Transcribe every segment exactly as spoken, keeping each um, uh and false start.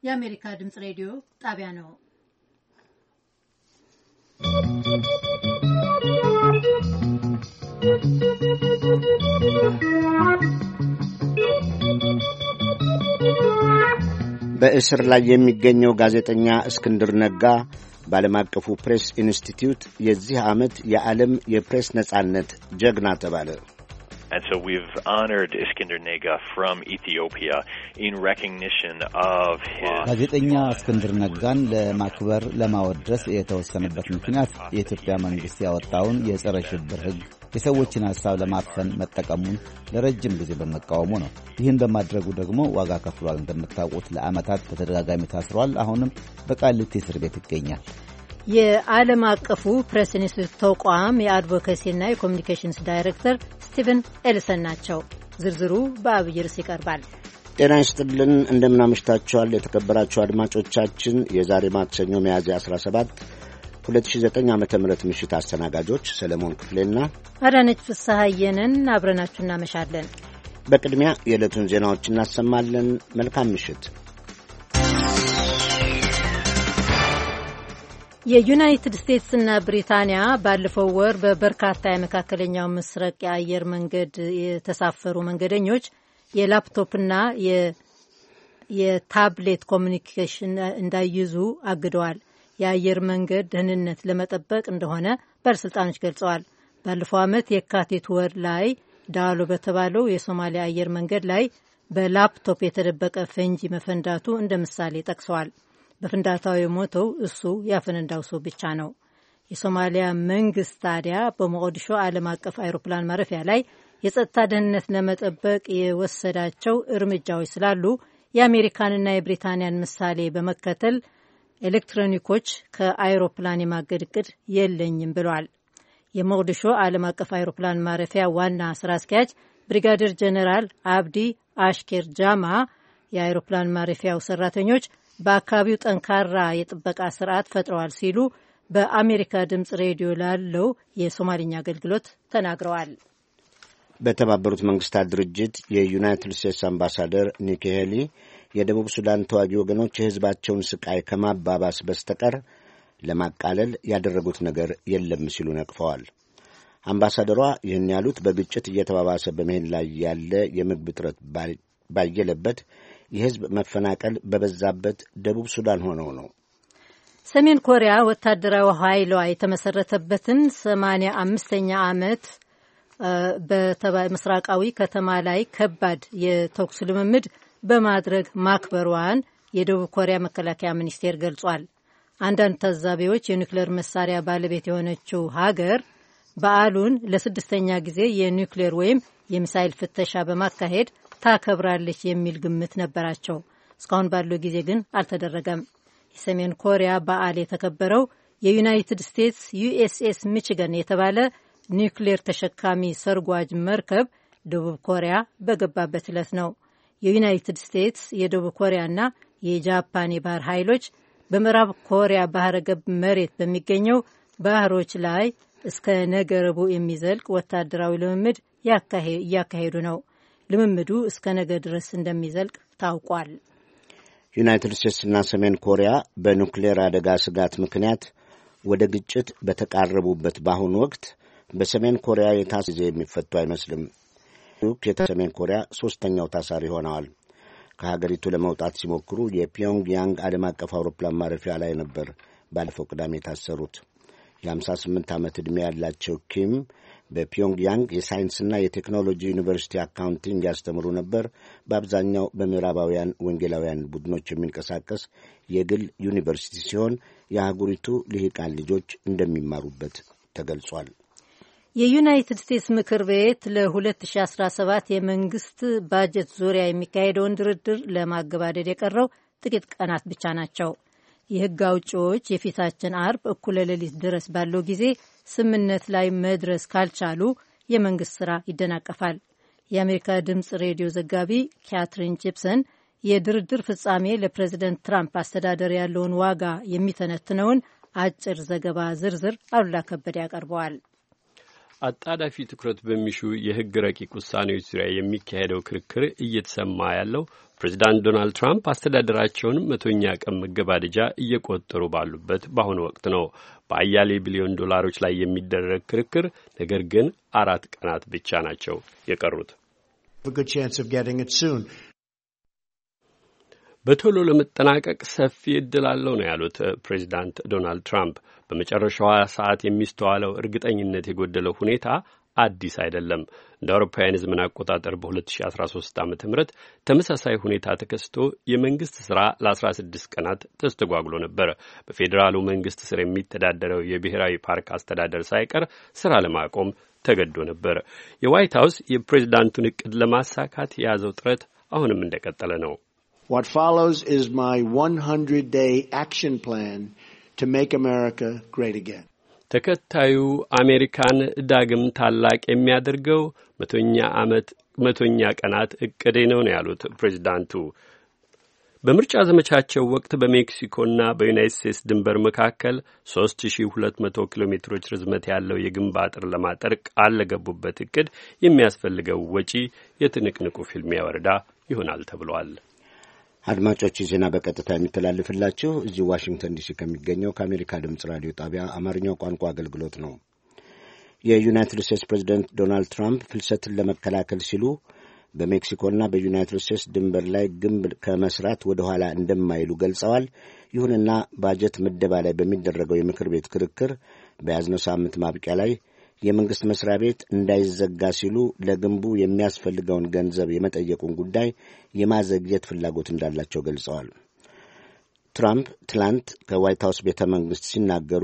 የአሜሪካ ድምጽ ሬዲዮ ጣቢያ ነው። በእስር ላይ የሚገኘው ጋዜጠኛ እስክንድር ነጋ በዓለም አቀፉ ፕሬስ ኢንስቲትዩት የዚህ ዓመት የዓለም የፕሬስ ነጻነት ጀግና ተባለ። And so we've honored Iskender Nega from Ethiopia in recognition of his... ጋዜጠኛ እስክንድር ነጋን ለማክበር ለማወደስ የተወሰነበት ምክንያት የኢትዮጵያ መንግስት ያወጣውን የጸረ ሽብር ሕግ የሰዎችን ሐሳብ ለማፈን መጠቀሙን ለረጅም ጊዜ በመቃወሙ ነው። ይህን በማድረጉ ደግሞ ዋጋ ከፍሏል። እንደምታውቁት ለዓመታት በተደጋጋሚ ታስሯል። አሁንም በቃሊቲ እስር ቤት ይገኛል። የዓለም አቀፉ ፕሬስ ኢንስቲትዩት ተቋም የአድቮኬሲና የኮሚኒኬሽንስ ዳይሬክተር ስቲቨን ኤልሰን ናቸው። ዝርዝሩ በአብይ ርዕስ ይቀርባል። ጤና ይስጥልን፣ እንደምናመሽታችኋል የተከበራችሁ አድማጮቻችን። የዛሬ ማክሰኞ ሚያዝያ አስራ ሰባት ሁለት ሺህ ዘጠኝ ዓመተ ምህረት ምሽት አስተናጋጆች ሰለሞን ክፍሌና አዳነች ፍስሐየንን አብረናችሁ እናመሻለን። በቅድሚያ የዕለቱን ዜናዎች እናሰማለን። መልካም ምሽት። የዩናይትድ ስቴትስና ብሪታንያ ባለፈው ወር በበርካታ የመካከለኛው ምስራቅ የአየር መንገድ የተሳፈሩ መንገደኞች የላፕቶፕና የታብሌት ኮሚኒኬሽን እንዳይይዙ አግደዋል። የአየር መንገድ ደህንነት ለመጠበቅ እንደሆነ ባለሥልጣኖች ገልጸዋል። ባለፈው ዓመት የካቲት ወር ላይ ዳሎ በተባለው የሶማሊያ አየር መንገድ ላይ በላፕቶፕ የተደበቀ ፈንጂ መፈንዳቱ እንደ ምሳሌ ጠቅሰዋል። በፍንዳታው የሞተው እሱ ያፈነዳው ሰው ብቻ ነው። የሶማሊያ መንግስት ታዲያ በሞቃዲሾ ዓለም አቀፍ አይሮፕላን ማረፊያ ላይ የጸጥታ ደህንነት ለመጠበቅ የወሰዳቸው እርምጃዎች ስላሉ የአሜሪካንና የብሪታንያን ምሳሌ በመከተል ኤሌክትሮኒኮች ከአይሮፕላን የማገድ እቅድ የለኝም ብሏል። የሞቃዲሾ ዓለም አቀፍ አይሮፕላን ማረፊያ ዋና ስራ አስኪያጅ ብሪጋዴር ጀነራል አብዲ አሽኬር ጃማ የአይሮፕላን ማረፊያው ሰራተኞች በአካባቢው ጠንካራ የጥበቃ ስርዓት ፈጥረዋል ሲሉ በአሜሪካ ድምፅ ሬዲዮ ላለው የሶማሊኛ አገልግሎት ተናግረዋል። በተባበሩት መንግስታት ድርጅት የዩናይትድ ስቴትስ አምባሳደር ኒኪ ሄሊ የደቡብ ሱዳን ተዋጊ ወገኖች የሕዝባቸውን ስቃይ ከማባባስ በስተቀር ለማቃለል ያደረጉት ነገር የለም ሲሉ ነቅፈዋል። አምባሳደሯ ይህን ያሉት በግጭት እየተባባሰ በመሄድ ላይ ያለ የምግብ እጥረት ባየለበት የሕዝብ መፈናቀል በበዛበት ደቡብ ሱዳን ሆነው ነው። ሰሜን ኮሪያ ወታደራዊ ኃይሏ የተመሰረተበትን ሰማንያ አምስተኛ ዓመት በምስራቃዊ ከተማ ላይ ከባድ የተኩስ ልምምድ በማድረግ ማክበሯን የደቡብ ኮሪያ መከላከያ ሚኒስቴር ገልጿል። አንዳንድ ታዛቢዎች የኒውክሌር መሳሪያ ባለቤት የሆነችው ሀገር በዓሉን ለስድስተኛ ጊዜ የኒውክሌር ወይም የሚሳይል ፍተሻ በማካሄድ ታከብራለች የሚል ግምት ነበራቸው። እስካሁን ባለው ጊዜ ግን አልተደረገም። የሰሜን ኮሪያ በዓል የተከበረው የዩናይትድ ስቴትስ ዩኤስኤስ ሚችጋን የተባለ ኒውክሌር ተሸካሚ ሰርጓጅ መርከብ ደቡብ ኮሪያ በገባበት ዕለት ነው። የዩናይትድ ስቴትስ የደቡብ ኮሪያና የጃፓን የባህር ኃይሎች በምዕራብ ኮሪያ ባህረ ገብ መሬት በሚገኘው ባህሮች ላይ እስከ ነገ ረቡዕ የሚዘልቅ ወታደራዊ ልምምድ እያካሄዱ ነው። ልምምዱ እስከ ነገ ድረስ እንደሚዘልቅ ታውቋል። ዩናይትድ ስቴትስና ሰሜን ኮሪያ በኑክሌር አደጋ ስጋት ምክንያት ወደ ግጭት በተቃረቡበት በአሁኑ ወቅት በሰሜን ኮሪያ የታሰረ ጊዜ የሚፈቱ አይመስልም። የሰሜን ኮሪያ ሦስተኛው ታሳሪ ሆነዋል። ከሀገሪቱ ለመውጣት ሲሞክሩ የፒዮንግያንግ ዓለም አቀፍ አውሮፕላን ማረፊያ ላይ ነበር ባለፈው ቅዳሜ የታሰሩት። የሃምሳ ስምንት ዓመት ዕድሜ ያላቸው ኪም በፒዮንግያንግ የሳይንስና የቴክኖሎጂ ዩኒቨርሲቲ አካውንቲንግ ያስተምሩ ነበር። በአብዛኛው በምዕራባውያን ወንጌላውያን ቡድኖች የሚንቀሳቀስ የግል ዩኒቨርሲቲ ሲሆን የአህጉሪቱ ልሂቃን ልጆች እንደሚማሩበት ተገልጿል። የዩናይትድ ስቴትስ ምክር ቤት ለ2017 የመንግስት ባጀት ዙሪያ የሚካሄደውን ድርድር ለማገባደድ የቀረው ጥቂት ቀናት ብቻ ናቸው። የሕግ አውጪዎች የፊታችን አርብ እኩለ ሌሊት ድረስ ባለው ጊዜ ስምምነት ላይ መድረስ ካልቻሉ የመንግስት ስራ ይደናቀፋል። የአሜሪካ ድምፅ ሬዲዮ ዘጋቢ ካትሪን ጂፕሰን የድርድር ፍጻሜ ለፕሬዚደንት ትራምፕ አስተዳደር ያለውን ዋጋ የሚተነትነውን አጭር ዘገባ ዝርዝር አሉላ ከበደ ያቀርበዋል። አጣዳፊ ትኩረት በሚሹ የሕግ ረቂቅ ውሳኔዎች ዙሪያ የሚካሄደው ክርክር እየተሰማ ያለው ፕሬዚዳንት ዶናልድ ትራምፕ አስተዳደራቸውን መቶኛ ቀን መገባደጃ እየቆጠሩ ባሉበት በአሁኑ ወቅት ነው። በአያሌ ቢሊዮን ዶላሮች ላይ የሚደረግ ክርክር፣ ነገር ግን አራት ቀናት ብቻ ናቸው የቀሩት። በቶሎ ለመጠናቀቅ ሰፊ እድል አለው ነው ያሉት ፕሬዚዳንት ዶናልድ ትራምፕ። በመጨረሻዋ ሰዓት የሚስተዋለው እርግጠኝነት የጎደለው ሁኔታ አዲስ አይደለም። እንደ አውሮፓውያን ዘመን አቆጣጠር በ2013 ዓመተ ምህረት ተመሳሳይ ሁኔታ ተከስቶ የመንግስት ስራ ለ16 ቀናት ተስተጓጉሎ ነበር። በፌዴራሉ መንግስት ስር የሚተዳደረው የብሔራዊ ፓርክ አስተዳደር ሳይቀር ስራ ለማቆም ተገዶ ነበር። የዋይት ሀውስ የፕሬዝዳንቱን እቅድ ለማሳካት የያዘው ጥረት አሁንም እንደቀጠለ ነው። What follows is my one hundred day action plan to make America great again. ተከታዩ አሜሪካን ዳግም ታላቅ የሚያደርገው መቶኛ ዓመት መቶኛ ቀናት እቅዴ ነው ነው ያሉት ፕሬዝዳንቱ። በምርጫ ዘመቻቸው ወቅት በሜክሲኮና በዩናይትድ ስቴትስ ድንበር መካከል ሶስት ሺህ ሁለት መቶ ኪሎ ሜትሮች ርዝመት ያለው የግንብ አጥር ለማጠር ቃል ለገቡበት እቅድ የሚያስፈልገው ወጪ የትንቅንቁ ፊልሚያ ወረዳ ይሆናል ተብሏል። አድማጮች ዜና በቀጥታ የሚተላለፍላችሁ እዚህ ዋሽንግተን ዲሲ ከሚገኘው ከአሜሪካ ድምጽ ራዲዮ ጣቢያ አማርኛው ቋንቋ አገልግሎት ነው። የዩናይትድ ስቴትስ ፕሬዝዳንት ዶናልድ ትራምፕ ፍልሰትን ለመከላከል ሲሉ በሜክሲኮና በዩናይትድ ስቴትስ ድንበር ላይ ግንብ ከመስራት ወደ ኋላ እንደማይሉ ገልጸዋል። ይሁንና ባጀት ምደባ ላይ በሚደረገው የምክር ቤት ክርክር በያዝነው ሳምንት ማብቂያ ላይ የመንግስት መስሪያ ቤት እንዳይዘጋ ሲሉ ለግንቡ የሚያስፈልገውን ገንዘብ የመጠየቁን ጉዳይ የማዘግየት ፍላጎት እንዳላቸው ገልጸዋል። ትራምፕ ትላንት ከዋይት ሀውስ ቤተ መንግስት ሲናገሩ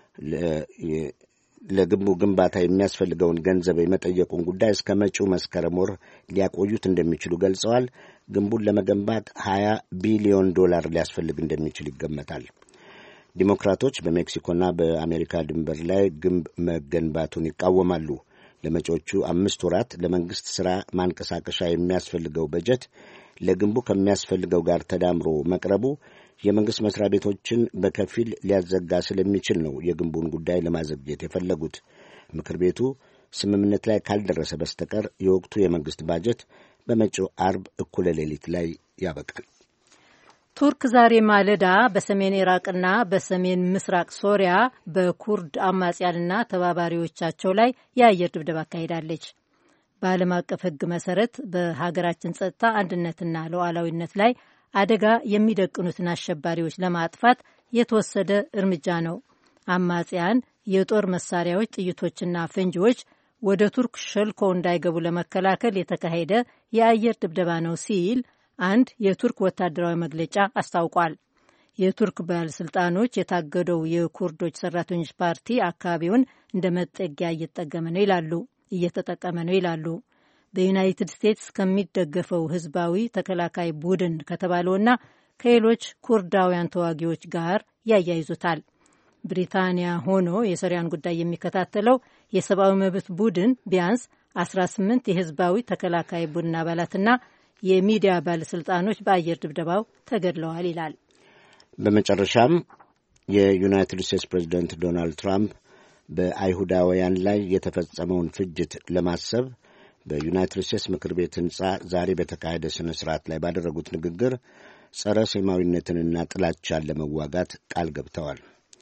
ለግንቡ ግንባታ የሚያስፈልገውን ገንዘብ የመጠየቁን ጉዳይ እስከ መጪው መስከረም ወር ሊያቆዩት እንደሚችሉ ገልጸዋል። ግንቡን ለመገንባት ሀያ ቢሊዮን ዶላር ሊያስፈልግ እንደሚችል ይገመታል። ዲሞክራቶች በሜክሲኮና በአሜሪካ ድንበር ላይ ግንብ መገንባቱን ይቃወማሉ። ለመጪዎቹ አምስት ወራት ለመንግስት ሥራ ማንቀሳቀሻ የሚያስፈልገው በጀት ለግንቡ ከሚያስፈልገው ጋር ተዳምሮ መቅረቡ የመንግስት መስሪያ ቤቶችን በከፊል ሊያዘጋ ስለሚችል ነው የግንቡን ጉዳይ ለማዘግየት የፈለጉት። ምክር ቤቱ ስምምነት ላይ ካልደረሰ በስተቀር የወቅቱ የመንግስት ባጀት በመጪው አርብ እኩለ ሌሊት ላይ ያበቃል። ቱርክ ዛሬ ማለዳ በሰሜን ኢራቅና በሰሜን ምስራቅ ሶሪያ በኩርድ አማጽያንና ተባባሪዎቻቸው ላይ የአየር ድብደባ አካሂዳለች። በዓለም አቀፍ ሕግ መሰረት በሀገራችን ጸጥታ አንድነትና ሉዓላዊነት ላይ አደጋ የሚደቅኑትን አሸባሪዎች ለማጥፋት የተወሰደ እርምጃ ነው። አማጽያን የጦር መሳሪያዎች፣ ጥይቶችና ፈንጂዎች ወደ ቱርክ ሸልኮ እንዳይገቡ ለመከላከል የተካሄደ የአየር ድብደባ ነው ሲል አንድ የቱርክ ወታደራዊ መግለጫ አስታውቋል። የቱርክ ባለስልጣኖች የታገደው የኩርዶች ሰራተኞች ፓርቲ አካባቢውን እንደ መጠጊያ እየተጠቀመ ነው ይላሉ እየተጠቀመ ነው ይላሉ። በዩናይትድ ስቴትስ ከሚደገፈው ህዝባዊ ተከላካይ ቡድን ከተባለውና ከሌሎች ኩርዳውያን ተዋጊዎች ጋር ያያይዙታል። ብሪታንያ ሆኖ የሶሪያን ጉዳይ የሚከታተለው የሰብአዊ መብት ቡድን ቢያንስ አስራ ስምንት የህዝባዊ ተከላካይ ቡድን አባላትና የሚዲያ ባለስልጣኖች በአየር ድብደባው ተገድለዋል ይላል። በመጨረሻም የዩናይትድ ስቴትስ ፕሬዝዳንት ዶናልድ ትራምፕ በአይሁዳውያን ላይ የተፈጸመውን ፍጅት ለማሰብ በዩናይትድ ስቴትስ ምክር ቤት ህንጻ ዛሬ በተካሄደ ስነ ስርዓት ላይ ባደረጉት ንግግር ጸረ ሴማዊነትንና ጥላቻን ለመዋጋት ቃል ገብተዋል።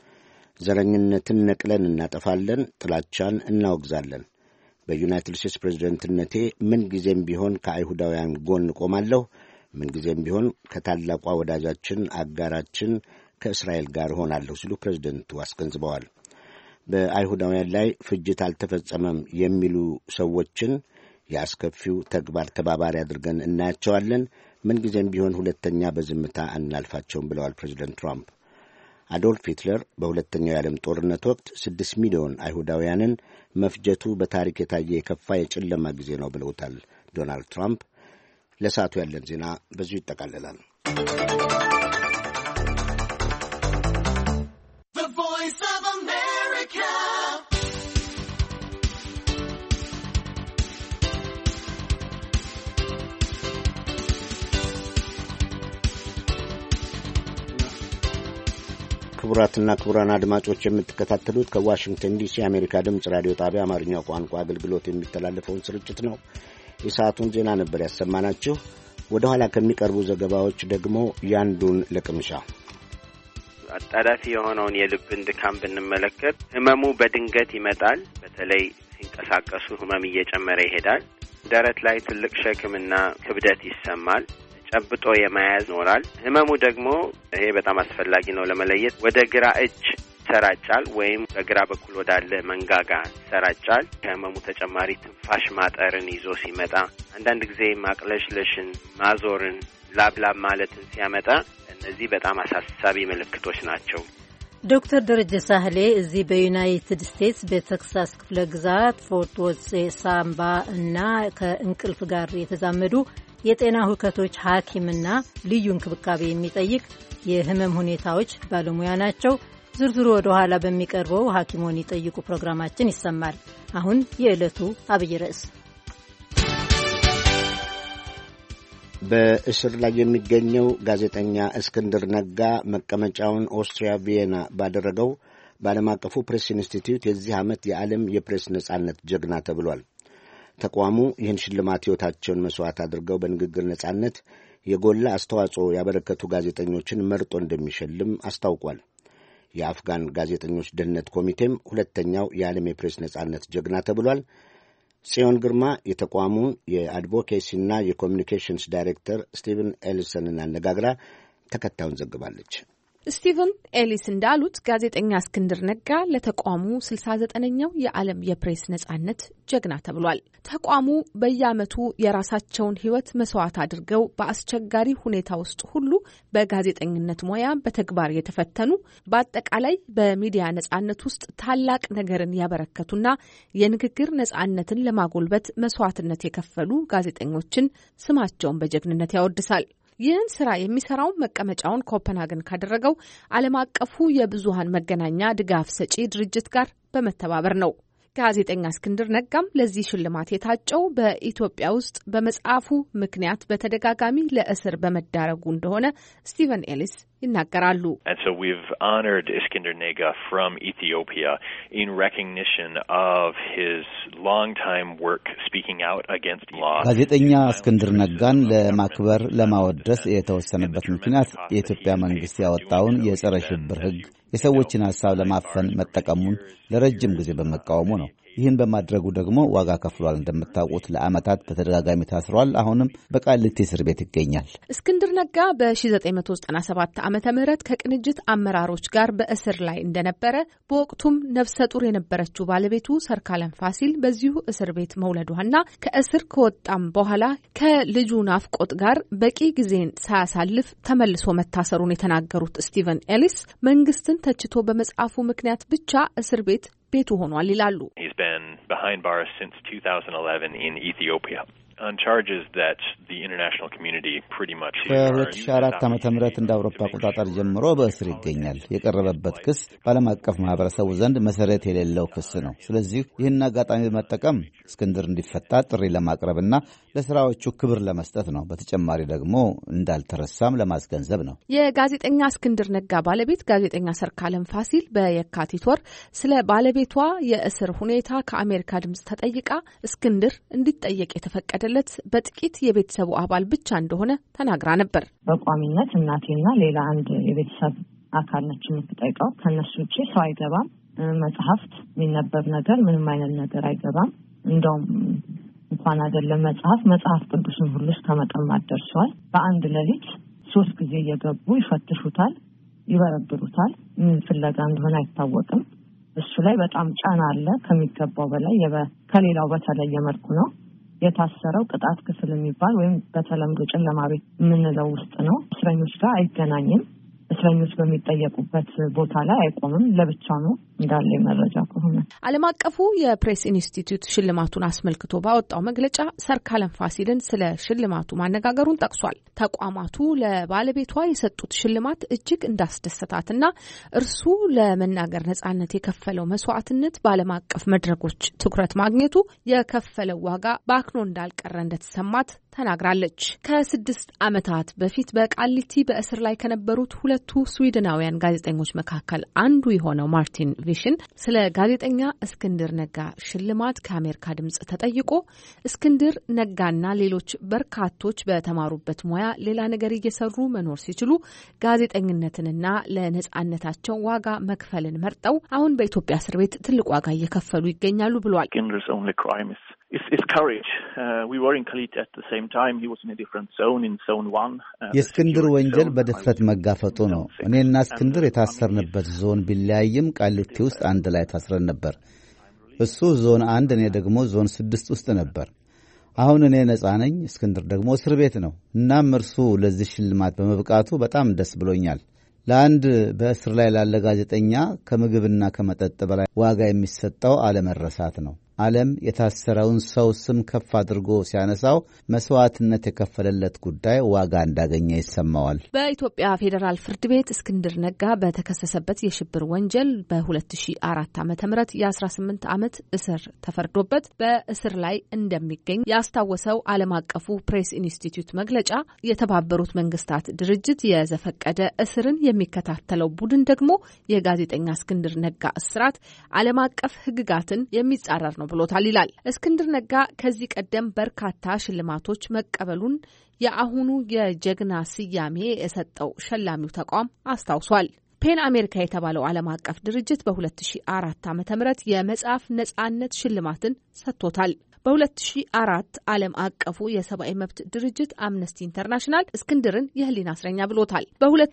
ዘረኝነትን ነቅለን እናጠፋለን፣ ጥላቻን እናወግዛለን። በዩናይትድ ስቴትስ ፕሬዝዳንትነቴ ምን ጊዜም ቢሆን ከአይሁዳውያን ጎን ቆማለሁ። ምን ጊዜም ቢሆን ከታላቋ ወዳጃችን አጋራችን ከእስራኤል ጋር ሆናለሁ ሲሉ ፕሬዝደንቱ አስገንዝበዋል። በአይሁዳውያን ላይ ፍጅት አልተፈጸመም የሚሉ ሰዎችን የአስከፊው ተግባር ተባባሪ አድርገን እናያቸዋለን። ምን ጊዜም ቢሆን ሁለተኛ በዝምታ አናልፋቸውም ብለዋል ፕሬዝደንት ትራምፕ። አዶልፍ ሂትለር በሁለተኛው የዓለም ጦርነት ወቅት ስድስት ሚሊዮን አይሁዳውያንን መፍጀቱ በታሪክ የታየ የከፋ የጨለማ ጊዜ ነው ብለውታል ዶናልድ ትራምፕ። ለሰዓቱ ያለን ዜና በዚሁ ይጠቃልላል። ክቡራትና ክቡራን አድማጮች የምትከታተሉት ከዋሽንግተን ዲሲ የአሜሪካ ድምፅ ራዲዮ ጣቢያ አማርኛው ቋንቋ አገልግሎት የሚተላለፈውን ስርጭት ነው። የሰዓቱን ዜና ነበር ያሰማናችሁ። ወደ ኋላ ከሚቀርቡ ዘገባዎች ደግሞ ያንዱን ለቅምሻ አጣዳፊ የሆነውን የልብን ድካም ብንመለከት ህመሙ በድንገት ይመጣል። በተለይ ሲንቀሳቀሱ ህመም እየጨመረ ይሄዳል። ደረት ላይ ትልቅ ሸክምና ክብደት ይሰማል። ጨብጦ የመያዝ ይኖራል። ህመሙ ደግሞ ይሄ በጣም አስፈላጊ ነው ለመለየት ወደ ግራ እጅ ሰራጫል ወይም በግራ በኩል ወዳለ መንጋጋ ሰራጫል። ከህመሙ ተጨማሪ ትንፋሽ ማጠርን ይዞ ሲመጣ፣ አንዳንድ ጊዜ ማቅለሽለሽን፣ ማዞርን፣ ላብላብ ማለትን ሲያመጣ እነዚህ በጣም አሳሳቢ ምልክቶች ናቸው። ዶክተር ደረጀ ሳህሌ እዚህ በዩናይትድ ስቴትስ በቴክሳስ ክፍለ ግዛት ፎርት ወርዝ ሳምባ እና ከእንቅልፍ ጋር የተዛመዱ የጤና ሁከቶች ሐኪምና ልዩ እንክብካቤ የሚጠይቅ የህመም ሁኔታዎች ባለሙያ ናቸው። ዝርዝሩ ወደ ኋላ በሚቀርበው ሐኪሞን ይጠይቁ ፕሮግራማችን ይሰማል። አሁን የዕለቱ አብይ ርዕስ። በእስር ላይ የሚገኘው ጋዜጠኛ እስክንድር ነጋ መቀመጫውን ኦስትሪያ ቪየና ባደረገው በዓለም አቀፉ ፕሬስ ኢንስቲትዩት የዚህ ዓመት የዓለም የፕሬስ ነጻነት ጀግና ተብሏል። ተቋሙ ይህን ሽልማት ሕይወታቸውን መሥዋዕት አድርገው በንግግር ነጻነት የጎላ አስተዋጽኦ ያበረከቱ ጋዜጠኞችን መርጦ እንደሚሸልም አስታውቋል። የአፍጋን ጋዜጠኞች ደህንነት ኮሚቴም ሁለተኛው የዓለም የፕሬስ ነጻነት ጀግና ተብሏል። ጽዮን ግርማ የተቋሙን የአድቮኬሲና የኮሚኒኬሽንስ ዳይሬክተር ስቲቨን ኤሊሰንን አነጋግራ ተከታዩን ዘግባለች። ስቲቨን ኤሊስ እንዳሉት ጋዜጠኛ እስክንድር ነጋ ለተቋሙ ስልሳ ዘጠነኛው የዓለም የፕሬስ ነጻነት ጀግና ተብሏል። ተቋሙ በየዓመቱ የራሳቸውን ሕይወት መስዋዕት አድርገው በአስቸጋሪ ሁኔታ ውስጥ ሁሉ በጋዜጠኝነት ሙያ በተግባር የተፈተኑ በአጠቃላይ በሚዲያ ነጻነት ውስጥ ታላቅ ነገርን ያበረከቱና የንግግር ነጻነትን ለማጎልበት መስዋዕትነት የከፈሉ ጋዜጠኞችን ስማቸውን በጀግንነት ያወድሳል። ይህን ስራ የሚሰራው መቀመጫውን ኮፐንሃገን ካደረገው ዓለም አቀፉ የብዙሃን መገናኛ ድጋፍ ሰጪ ድርጅት ጋር በመተባበር ነው። ጋዜጠኛ እስክንድር ነጋም ለዚህ ሽልማት የታጨው በኢትዮጵያ ውስጥ በመጽሐፉ ምክንያት በተደጋጋሚ ለእስር በመዳረጉ እንደሆነ ስቲቨን ኤሊስ ይናገራሉ። And so we've honored Iskender Nega from Ethiopia in recognition of his long-time work speaking out against law. ጋዜጠኛ እስክንድር ነጋን ለማክበር ለማወደስ የተወሰነበት ምክንያት የኢትዮጵያ መንግስት ያወጣውን የጸረ ሽብር ሕግ የሰዎችን ሐሳብ ለማፈን መጠቀሙን ለረጅም ጊዜ በመቃወሙ ነው። ይህን በማድረጉ ደግሞ ዋጋ ከፍሏል። እንደምታውቁት ለዓመታት በተደጋጋሚ ታስሯል። አሁንም በቃሊቲ እስር ቤት ይገኛል። እስክንድር ነጋ በ1997 ዓመተ ምህረት ከቅንጅት አመራሮች ጋር በእስር ላይ እንደነበረ፣ በወቅቱም ነፍሰ ጡር የነበረችው ባለቤቱ ሰርካለም ፋሲል በዚሁ እስር ቤት መውለዷና ከእስር ከወጣም በኋላ ከልጁ ናፍቆት ጋር በቂ ጊዜን ሳያሳልፍ ተመልሶ መታሰሩን የተናገሩት ስቲቨን ኤሊስ መንግስትን ተችቶ በመጽሐፉ ምክንያት ብቻ እስር ቤት ቤቱ ሆኗል ይላሉ። He's been behind bars since two thousand eleven in Ethiopia on charges that the international community pretty much ከሁለት ሺህ አራት ዓመተ ምህረት እንደ አውሮፓ አቆጣጠር ጀምሮ በእስር ይገኛል። የቀረበበት ክስ በዓለም አቀፍ ማህበረሰቡ ዘንድ መሰረት የሌለው ክስ ነው። ስለዚህ ይህን አጋጣሚ በመጠቀም እስክንድር እንዲፈታ ጥሪ ለማቅረብና ለስራዎቹ ክብር ለመስጠት ነው። በተጨማሪ ደግሞ እንዳልተረሳም ለማስገንዘብ ነው። የጋዜጠኛ እስክንድር ነጋ ባለቤት ጋዜጠኛ ሰርካለም ፋሲል በየካቲት ወር ስለ ባለቤቷ የእስር ሁኔታ ከአሜሪካ ድምጽ ተጠይቃ እስክንድር እንዲጠየቅ የተፈቀደለት በጥቂት የቤተሰቡ አባል ብቻ እንደሆነ ተናግራ ነበር። በቋሚነት እናቴና ሌላ አንድ የቤተሰብ አካል ነች የምትጠይቀው። ከነሱ ውጪ ሰው አይገባም። መጽሐፍት የሚነበብ ነገር ምንም አይነት ነገር አይገባም። እንደውም እንኳን አይደለም መጽሐፍ መጽሐፍ ቅዱስን ሁሉ እስከመቀማት ደርሷል። በአንድ ሌሊት ሶስት ጊዜ እየገቡ ይፈትሹታል፣ ይበረብሩታል። ምን ፍለጋ እንደሆነ አይታወቅም። እሱ ላይ በጣም ጫና አለ ከሚገባው በላይ። ከሌላው በተለየ መልኩ ነው የታሰረው። ቅጣት ክፍል የሚባል ወይም በተለምዶ ጨለማ ቤት የምንለው ውስጥ ነው። እስረኞች ጋር አይገናኝም። እስረኞች በሚጠየቁበት ቦታ ላይ አይቆምም። ለብቻ ነው እንዳለ መረጃ ከሆነ። ዓለም አቀፉ የፕሬስ ኢንስቲትዩት ሽልማቱን አስመልክቶ ባወጣው መግለጫ ሰርካለም ፋሲልን ስለ ሽልማቱ ማነጋገሩን ጠቅሷል። ተቋማቱ ለባለቤቷ የሰጡት ሽልማት እጅግ እንዳስደሰታትና እርሱ ለመናገር ነጻነት የከፈለው መስዋዕትነት በዓለም አቀፍ መድረኮች ትኩረት ማግኘቱ የከፈለው ዋጋ በአክኖ እንዳልቀረ እንደተሰማት ተናግራለች። ከስድስት ዓመታት በፊት በቃሊቲ በእስር ላይ ከነበሩት ሁለቱ ስዊድናውያን ጋዜጠኞች መካከል አንዱ የሆነው ማርቲን ቪሽን ስለ ጋዜጠኛ እስክንድር ነጋ ሽልማት ከአሜሪካ ድምጽ ተጠይቆ እስክንድር ነጋና ሌሎች በርካቶች በተማሩበት ሙያ ሌላ ነገር እየሰሩ መኖር ሲችሉ ጋዜጠኝነትንና ለነጻነታቸው ዋጋ መክፈልን መርጠው አሁን በኢትዮጵያ እስር ቤት ትልቅ ዋጋ እየከፈሉ ይገኛሉ ብሏል። It's, it's courage. Uh, we were in Kalit at the same time. He was in a different zone, in zone one. የእስክንድር ወንጀል በድፍረት መጋፈጡ ነው። እኔና እስክንድር የታሰርንበት ዞን ቢለያይም ቃሊቲ ውስጥ አንድ ላይ ታስረን ነበር። እሱ ዞን አንድ፣ እኔ ደግሞ ዞን ስድስት ውስጥ ነበር። አሁን እኔ ነጻ ነኝ፣ እስክንድር ደግሞ እስር ቤት ነው። እናም እርሱ ለዚህ ሽልማት በመብቃቱ በጣም ደስ ብሎኛል። ለአንድ በእስር ላይ ላለ ጋዜጠኛ ከምግብና ከመጠጥ በላይ ዋጋ የሚሰጠው አለመረሳት ነው። ዓለም የታሰረውን ሰው ስም ከፍ አድርጎ ሲያነሳው መስዋዕትነት የከፈለለት ጉዳይ ዋጋ እንዳገኘ ይሰማዋል። በኢትዮጵያ ፌዴራል ፍርድ ቤት እስክንድር ነጋ በተከሰሰበት የሽብር ወንጀል በ2004 ዓ.ም የ18 ዓመት እስር ተፈርዶበት በእስር ላይ እንደሚገኝ ያስታወሰው ዓለም አቀፉ ፕሬስ ኢንስቲትዩት መግለጫ የተባበሩት መንግስታት ድርጅት የዘፈቀደ እስርን የሚከታተለው ቡድን ደግሞ የጋዜጠኛ እስክንድር ነጋ እስራት ዓለም አቀፍ ሕግጋትን የሚጻረር ነው ብሎታል ይላል። እስክንድር ነጋ ከዚህ ቀደም በርካታ ሽልማቶች መቀበሉን የአሁኑ የጀግና ስያሜ የሰጠው ሸላሚው ተቋም አስታውሷል። ፔን አሜሪካ የተባለው ዓለም አቀፍ ድርጅት በ2004 ዓ.ም የመጽሐፍ ነጻነት ሽልማትን ሰጥቶታል። በ2004 ዓለም አቀፉ የሰብአዊ መብት ድርጅት አምነስቲ ኢንተርናሽናል እስክንድርን የህሊና እስረኛ ብሎታል።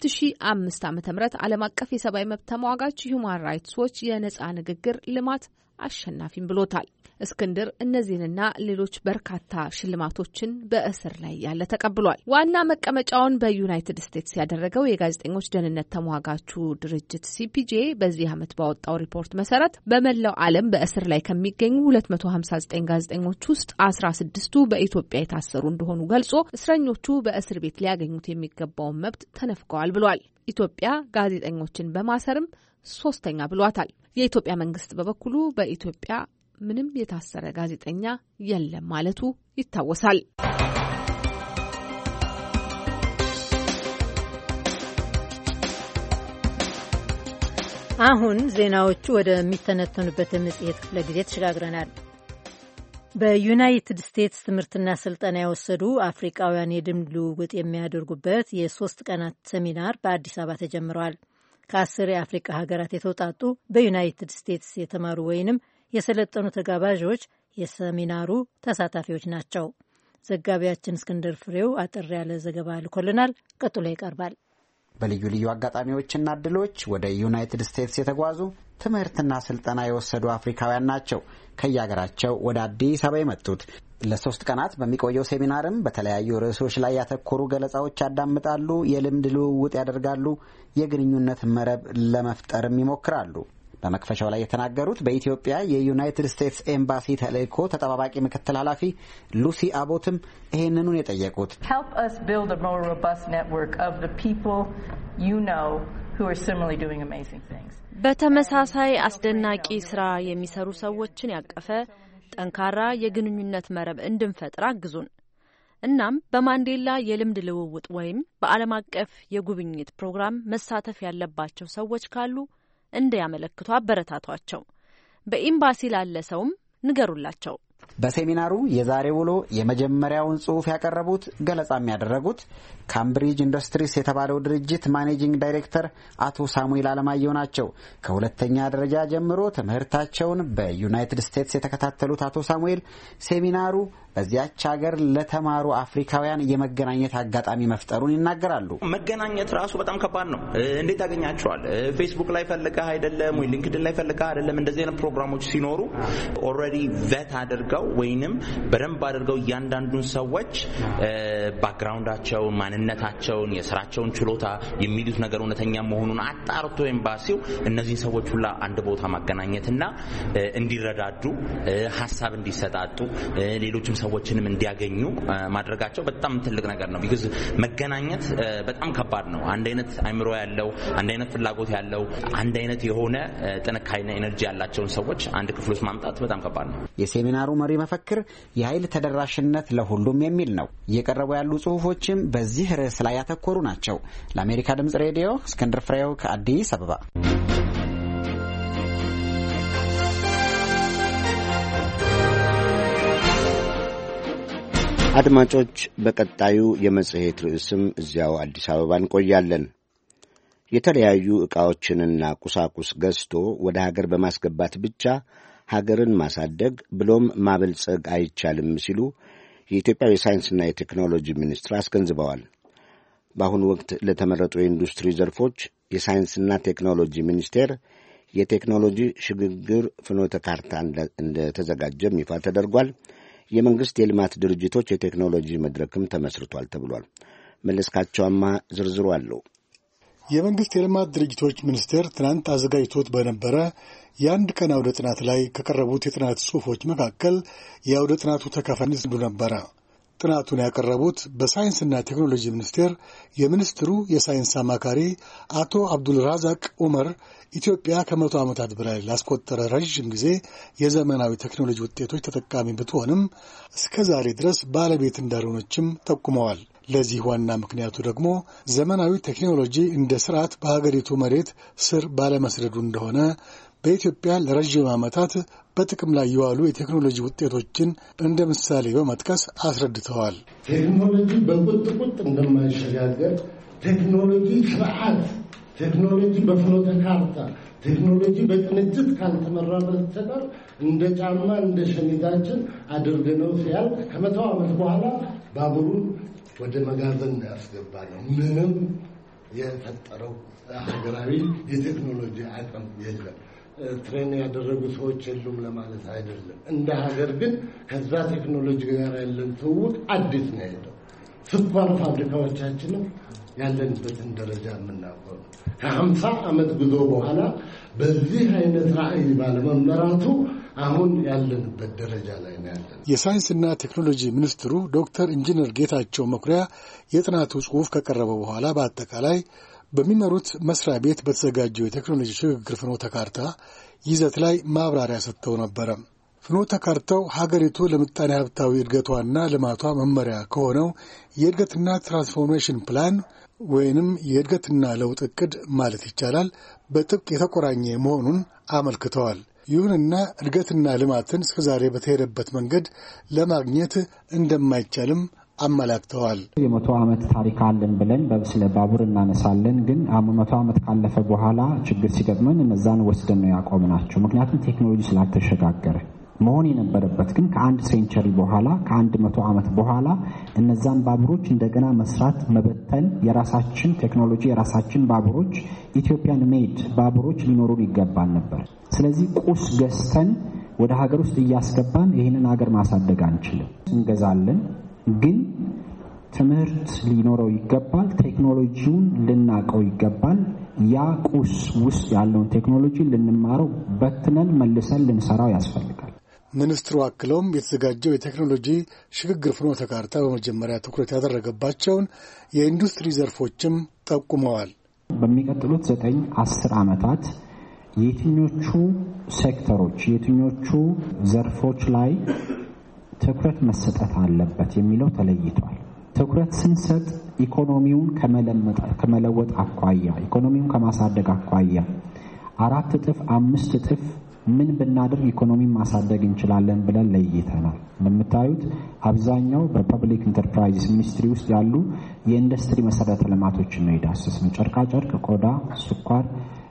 በ2005 ዓ.ም ዓለም አቀፍ የሰብአዊ መብት ተሟጋች ሁማን ራይትስ ዎች የነጻ ንግግር ልማት አሸናፊም ብሎታል። እስክንድር እነዚህንና ሌሎች በርካታ ሽልማቶችን በእስር ላይ ያለ ተቀብሏል። ዋና መቀመጫውን በዩናይትድ ስቴትስ ያደረገው የጋዜጠኞች ደህንነት ተሟጋቹ ድርጅት ሲፒጄ በዚህ ዓመት ባወጣው ሪፖርት መሰረት በመላው ዓለም በእስር ላይ ከሚገኙ ሁለት መቶ ሀምሳ ዘጠኝ ጋዜጠኞች ውስጥ አስራ ስድስቱ በኢትዮጵያ የታሰሩ እንደሆኑ ገልጾ እስረኞቹ በእስር ቤት ሊያገኙት የሚገባውን መብት ተነፍገዋል ብሏል። ኢትዮጵያ ጋዜጠኞችን በማሰርም ሶስተኛ ብሏታል። የኢትዮጵያ መንግስት በበኩሉ በኢትዮጵያ ምንም የታሰረ ጋዜጠኛ የለም ማለቱ ይታወሳል። አሁን ዜናዎቹ ወደሚተነተኑበት መጽሔት ክፍለ ጊዜ ተሸጋግረናል። በዩናይትድ ስቴትስ ትምህርትና ስልጠና የወሰዱ አፍሪካውያን የልምድ ልውውጥ የሚያደርጉበት የሶስት ቀናት ሴሚናር በአዲስ አበባ ተጀምረዋል። ከአስር የአፍሪካ ሀገራት የተውጣጡ በዩናይትድ ስቴትስ የተማሩ ወይንም የሰለጠኑ ተጋባዦች የሴሚናሩ ተሳታፊዎች ናቸው። ዘጋቢያችን እስክንድር ፍሬው አጠር ያለ ዘገባ ልኮልናል። ቀጥሎ ይቀርባል። በልዩ ልዩ አጋጣሚዎችና እድሎች ወደ ዩናይትድ ስቴትስ የተጓዙ ትምህርትና ስልጠና የወሰዱ አፍሪካውያን ናቸው ከየሀገራቸው ወደ አዲስ አበባ የመጡት። ለሶስት ቀናት በሚቆየው ሴሚናርም በተለያዩ ርዕሶች ላይ ያተኮሩ ገለጻዎች ያዳምጣሉ፣ የልምድ ልውውጥ ያደርጋሉ፣ የግንኙነት መረብ ለመፍጠርም ይሞክራሉ። በመክፈቻው ላይ የተናገሩት በኢትዮጵያ የዩናይትድ ስቴትስ ኤምባሲ ተልእኮ ተጠባባቂ ምክትል ኃላፊ ሉሲ አቦትም ይህንኑን የጠየቁት help us build a more robust network of the people you know who are similarly doing amazing things. በተመሳሳይ አስደናቂ ስራ የሚሰሩ ሰዎችን ያቀፈ ጠንካራ የግንኙነት መረብ እንድንፈጥር አግዙን። እናም በማንዴላ የልምድ ልውውጥ ወይም በዓለም አቀፍ የጉብኝት ፕሮግራም መሳተፍ ያለባቸው ሰዎች ካሉ እንዲያመለክቱ አበረታቷቸው። በኤምባሲ ላለ ሰውም ንገሩላቸው። በሴሚናሩ የዛሬ ውሎ የመጀመሪያውን ጽሑፍ ያቀረቡት ገለጻም ያደረጉት ካምብሪጅ ኢንዱስትሪስ የተባለው ድርጅት ማኔጂንግ ዳይሬክተር አቶ ሳሙኤል አለማየሁ ናቸው። ከሁለተኛ ደረጃ ጀምሮ ትምህርታቸውን በዩናይትድ ስቴትስ የተከታተሉት አቶ ሳሙኤል ሴሚናሩ በዚያች ሀገር ለተማሩ አፍሪካውያን የመገናኘት አጋጣሚ መፍጠሩን ይናገራሉ። መገናኘት ራሱ በጣም ከባድ ነው። እንዴት ያገኛቸዋል? ፌስቡክ ላይ ፈልገህ አይደለም ወይ ሊንክድን ላይ ፈልገህ አይደለም። እንደዚህ አይነት ፕሮግራሞች ሲኖሩ ኦልሬዲ ቬት አድርገው ወይንም በደንብ አድርገው እያንዳንዱን ሰዎች ባክግራውንዳቸውን፣ ማንነታቸውን፣ የስራቸውን ችሎታ የሚሉት ነገር እውነተኛ መሆኑን አጣርቶ ኤምባሲው እነዚህን ሰዎች ሁላ አንድ ቦታ ማገናኘትና እንዲረዳዱ ሀሳብ እንዲሰጣጡ ሌሎችም ሰዎችንም እንዲያገኙ ማድረጋቸው በጣም ትልቅ ነገር ነው። ቢኮዝ መገናኘት በጣም ከባድ ነው። አንድ አይነት አይምሮ ያለው አንድ አይነት ፍላጎት ያለው አንድ አይነት የሆነ ጥንካሬና ኤነርጂ ያላቸውን ሰዎች አንድ ክፍል ውስጥ ማምጣት በጣም ከባድ ነው። የሴሚናሩ መሪ መፈክር የኃይል ተደራሽነት ለሁሉም የሚል ነው። እየቀረቡ ያሉ ጽሁፎችም በዚህ ርዕስ ላይ ያተኮሩ ናቸው። ለአሜሪካ ድምጽ ሬዲዮ እስክንድር ፍሬው ከአዲስ አበባ። አድማጮች፣ በቀጣዩ የመጽሔት ርዕስም እዚያው አዲስ አበባ እንቆያለን። የተለያዩ ዕቃዎችንና ቁሳቁስ ገዝቶ ወደ ሀገር በማስገባት ብቻ ሀገርን ማሳደግ ብሎም ማበልጸግ አይቻልም ሲሉ የኢትዮጵያ የሳይንስና የቴክኖሎጂ ሚኒስትር አስገንዝበዋል። በአሁኑ ወቅት ለተመረጡ የኢንዱስትሪ ዘርፎች የሳይንስና ቴክኖሎጂ ሚኒስቴር የቴክኖሎጂ ሽግግር ፍኖተ ካርታ እንደተዘጋጀም ይፋ ተደርጓል። የመንግሥት የልማት ድርጅቶች የቴክኖሎጂ መድረክም ተመስርቷል ተብሏል። መለስካቸውማ ዝርዝሩ አለው። የመንግስት የልማት ድርጅቶች ሚኒስቴር ትናንት አዘጋጅቶት በነበረ የአንድ ቀን አውደ ጥናት ላይ ከቀረቡት የጥናት ጽሑፎች መካከል የአውደ ጥናቱ ተካፋይ አንዱ ነበረ። ጥናቱን ያቀረቡት በሳይንስና ቴክኖሎጂ ሚኒስቴር የሚኒስትሩ የሳይንስ አማካሪ አቶ አብዱልራዛቅ ኡመር ኢትዮጵያ ከመቶ ዓመታት በላይ ላስቆጠረ ረዥም ጊዜ የዘመናዊ ቴክኖሎጂ ውጤቶች ተጠቃሚ ብትሆንም እስከ ዛሬ ድረስ ባለቤት እንዳልሆነችም ጠቁመዋል። ለዚህ ዋና ምክንያቱ ደግሞ ዘመናዊ ቴክኖሎጂ እንደ ስርዓት በሀገሪቱ መሬት ስር ባለመስደዱ እንደሆነ በኢትዮጵያ ለረዥም ዓመታት በጥቅም ላይ የዋሉ የቴክኖሎጂ ውጤቶችን እንደ ምሳሌ በመጥቀስ አስረድተዋል። ቴክኖሎጂ በቁጥቁጥ እንደማይሸጋገር፣ ቴክኖሎጂ ስርዓት፣ ቴክኖሎጂ በፍኖተ ካርታ፣ ቴክኖሎጂ በቅንጅት ካልተመራ በስተቀር እንደ ጫማ እንደ ሸሚዛችን አድርገነው ሲያልቅ ከመቶ ዓመት በኋላ ባቡሩን ወደ መጋዘን ያስገባ ነው። ምንም የፈጠረው ሀገራዊ የቴክኖሎጂ አቅም የለም። ትሬን ያደረጉ ሰዎች የሉም ለማለት አይደለም። እንደ ሀገር ግን ከዛ ቴክኖሎጂ ጋር ያለን ትውውቅ አዲስ ነው ያለው። ስኳር ፋብሪካዎቻችንም ያለንበትን ደረጃ የምናውቀው ነው። ከሀምሳ ዓመት ጉዞ በኋላ በዚህ አይነት ራዕይ ባለመመራቱ አሁን ያለንበት ደረጃ ላይ ነው ያለን። የሳይንስና ቴክኖሎጂ ሚኒስትሩ ዶክተር ኢንጂነር ጌታቸው መኩሪያ የጥናቱ ጽሑፍ ከቀረበ በኋላ በአጠቃላይ በሚመሩት መስሪያ ቤት በተዘጋጀው የቴክኖሎጂ ሽግግር ፍኖተ ካርታ ይዘት ላይ ማብራሪያ ሰጥተው ነበረ። ፍኖተ ካርታው ሀገሪቱ ለምጣኔ ሀብታዊ እድገቷና ልማቷ መመሪያ ከሆነው የእድገትና ትራንስፎርሜሽን ፕላን ወይንም የእድገትና ለውጥ እቅድ ማለት ይቻላል በጥብቅ የተቆራኘ መሆኑን አመልክተዋል። ይሁንና እድገትና ልማትን እስከዛሬ በተሄደበት መንገድ ለማግኘት እንደማይቻልም አመላክተዋል። የመቶ ዓመት ታሪክ አለን ብለን በስለ ባቡር እናነሳለን። ግን መቶ ዓመት ካለፈ በኋላ ችግር ሲገጥመን እነዛን ወስደን ነው ያቆምናቸው። ምክንያቱም ቴክኖሎጂ ስላልተሸጋገረ መሆን የነበረበት ግን ከአንድ ሴንቸሪ በኋላ ከአንድ መቶ ዓመት በኋላ እነዛን ባቡሮች እንደገና መስራት፣ መበተን፣ የራሳችን ቴክኖሎጂ የራሳችን ባቡሮች ኢትዮጵያን ሜድ ባቡሮች ሊኖሩን ይገባል ነበር። ስለዚህ ቁስ ገዝተን ወደ ሀገር ውስጥ እያስገባን ይህንን ሀገር ማሳደግ አንችልም። እንገዛለን ግን ትምህርት ሊኖረው ይገባል። ቴክኖሎጂውን ልናቀው ይገባል። ያ ቁስ ውስጥ ያለውን ቴክኖሎጂ ልንማረው በትነን መልሰን ልንሰራው ያስፈልጋል። ሚኒስትሩ አክለውም የተዘጋጀው የቴክኖሎጂ ሽግግር ፍኖተ ካርታ በመጀመሪያ ትኩረት ያደረገባቸውን የኢንዱስትሪ ዘርፎችም ጠቁመዋል። በሚቀጥሉት ዘጠኝ አስር ዓመታት የትኞቹ ሴክተሮች የትኞቹ ዘርፎች ላይ ትኩረት መሰጠት አለበት የሚለው ተለይቷል። ትኩረት ስንሰጥ ኢኮኖሚውን ከመለወጥ አኳያ ኢኮኖሚውን ከማሳደግ አኳያ አራት እጥፍ አምስት እጥፍ ምን ብናደርግ ኢኮኖሚን ማሳደግ እንችላለን ብለን ለይተናል። እንደምታዩት አብዛኛው በፐብሊክ ኢንተርፕራይዝ ሚኒስትሪ ውስጥ ያሉ የኢንዱስትሪ መሰረተ ልማቶችን ነው የዳሰስነው። ጨርቃ ጨርቅ፣ ቆዳ፣ ስኳር፣